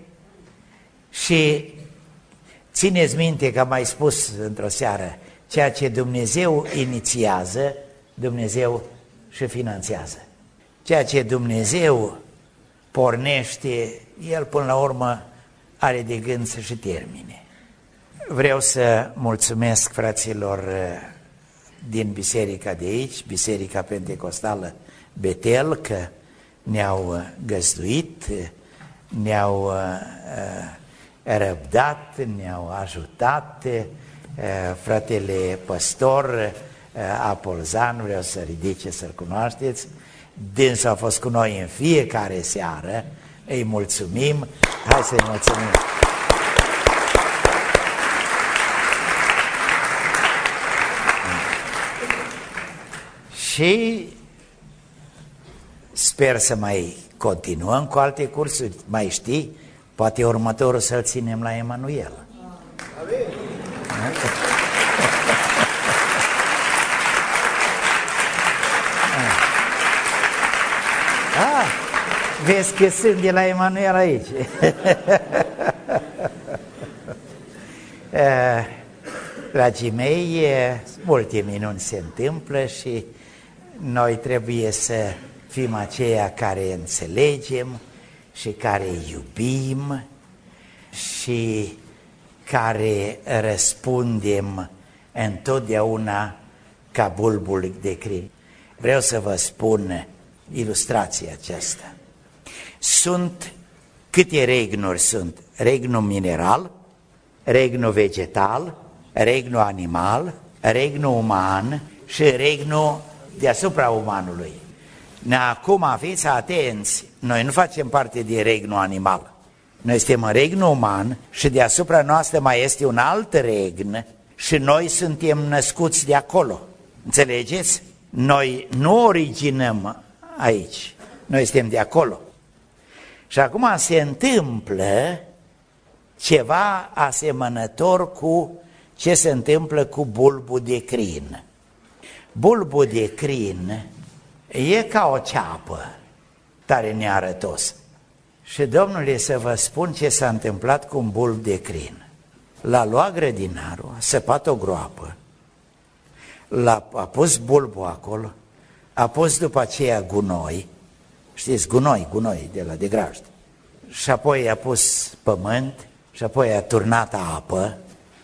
Și țineți minte că am mai spus într-o seară, ceea ce Dumnezeu inițiază, Dumnezeu și finanțează. Ceea ce Dumnezeu pornește, El până la urmă are de gând să și termine. Vreau să mulțumesc fraților din biserica de aici, Biserica Pentecostală Betel, că ne-au găzduit, ne-au răbdat, ne-au ajutat. Fratele păstor Apolzan, vreau să ridice să-l cunoașteți, dânsul a fost cu noi în fiecare seară, îi mulțumim, hai să-i mulțumim. Și sper să mai continuăm cu alte cursuri, mai știi, poate următorul să-l ținem la Emanuel. Ah, vezi că sunt de la Emanuel aici. Dragii mei, multe minuni se întâmplă și noi trebuie să fim aceia care înțelegem și care iubim și care răspundem întotdeauna ca bulbul de crin. Vreau să vă spun ilustrația aceasta. Sunt, câte regnuri sunt? Regnul mineral, regnul vegetal, regnul animal, regnul uman și regnul deasupra umanului. Acum fiți atenți, noi nu facem parte din regnul animal. Noi suntem în regnul uman și deasupra noastră mai este un alt regn, Și noi suntem născuți de acolo, înțelegeți? Noi nu originăm aici, noi suntem de acolo. Și acum se întâmplă ceva asemănător cu ce se întâmplă cu bulbul de crin. Bulbul de crin e ca o ceapă tare nearătos. Și, domnule, să vă spun ce s-a întâmplat cu un bulb de crin. L-a luat grădinarul, a săpat o groapă, l-a, a pus bulbul acolo, a pus după aceea gunoi, știți, gunoi, gunoi de la de grajd, și apoi a pus pământ și apoi a turnat apă.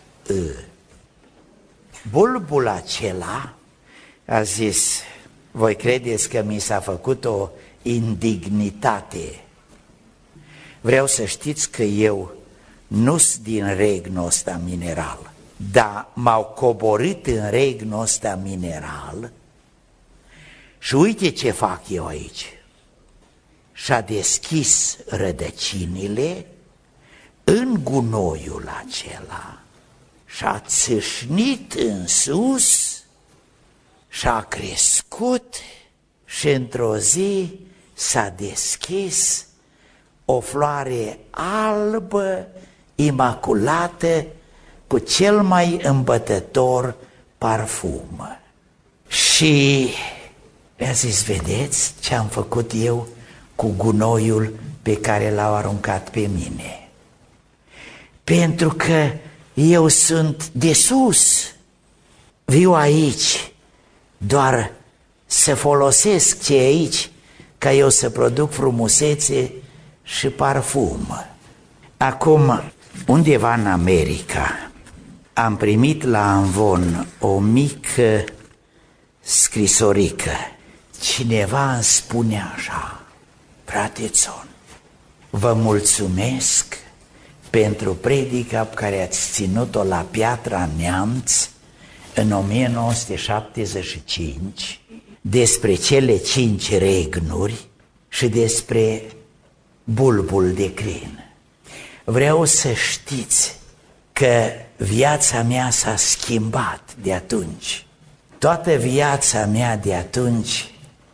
Bulbul acela a zis: voi credeți că mi s-a făcut o indignitate? Vreau să știți că eu nu-s din regnul ăsta mineral, dar m-au coborât în regnul ăsta mineral și uite ce fac eu aici. Și-a deschis rădăcinile în gunoiul acela și-a țâșnit în sus și-a crescut și într-o zi s-a deschis o floare albă, imaculată, cu cel mai îmbătător parfum. Și mi-a zis: vedeți ce am făcut eu cu gunoiul pe care l-au aruncat pe mine? Pentru că eu sunt de sus, viu aici doar să folosesc ce e aici, ca eu să produc frumusețe și parfum. Acum, undeva în America, am primit la amvon o mică scrisorică. Cineva îmi spune așa: fratețon, vă mulțumesc pentru predica pe care ați ținut-o la Piatra Neamț în o mie nouă sute șaptezeci și cinci despre cele cinci regnuri și despre bulbul de crin. Vreau să știți că viața mea s-a schimbat de atunci. Toată viața mea de atunci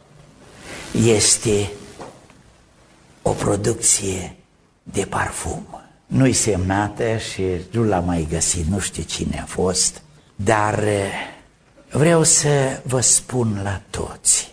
este o producție de parfum. Nu-i semnată și nu l-am mai găsit, nu știu cine a fost, dar vreau să vă spun la toți: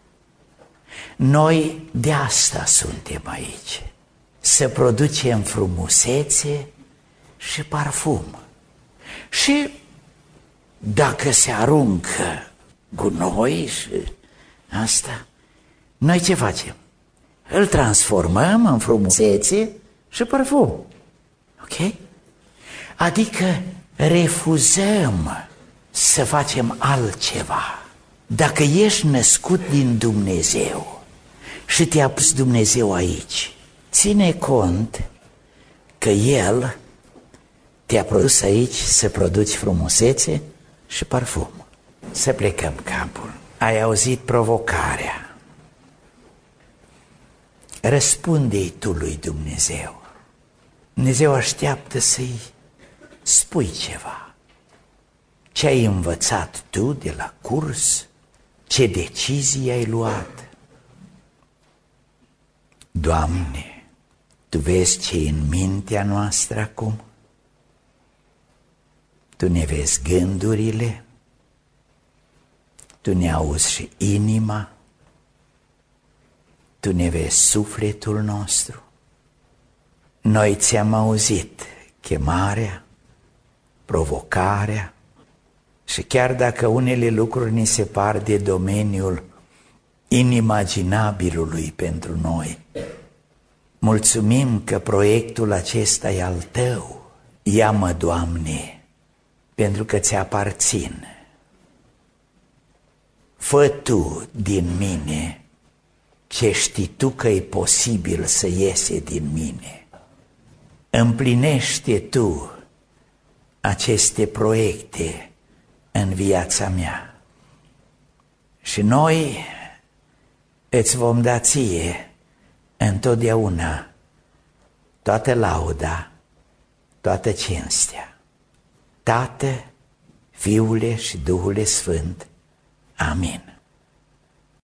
noi de asta suntem aici, să producem frumusețe și parfum. Și dacă se aruncă gunoi și asta, noi ce facem? Îl transformăm în frumusețe și parfum. Ok? Adică refuzăm să facem altceva. Dacă ești născut din Dumnezeu și te-a pus Dumnezeu aici, ține cont că El te-a produs aici să produci frumusețe și parfum. Să plecăm capul. Ai auzit provocarea. Răspunde-i tu lui Dumnezeu. Dumnezeu așteaptă să-i spui ceva. Ce ai învățat tu de la curs? Ce decizii ai luat? Doamne, Tu vezi ce e în mintea noastră acum? Tu ne vezi gândurile? Tu ne auzi și inima? Tu ne vezi sufletul nostru? Noi ți-am auzit chemarea, provocarea, și chiar dacă unele lucruri ni se par de domeniul inimaginabilului pentru noi, mulțumim că proiectul acesta e al Tău. Ia-mă, Doamne, pentru că ți aparțin. Fă Tu din mine ce știi Tu că e posibil să iese din mine. Împlinește Tu aceste proiecte în viața mea. Și noi îți vom da Ție întotdeauna toată lauda, toată cinstea. Tată, Fiule și Duhule Sfânt. Amin.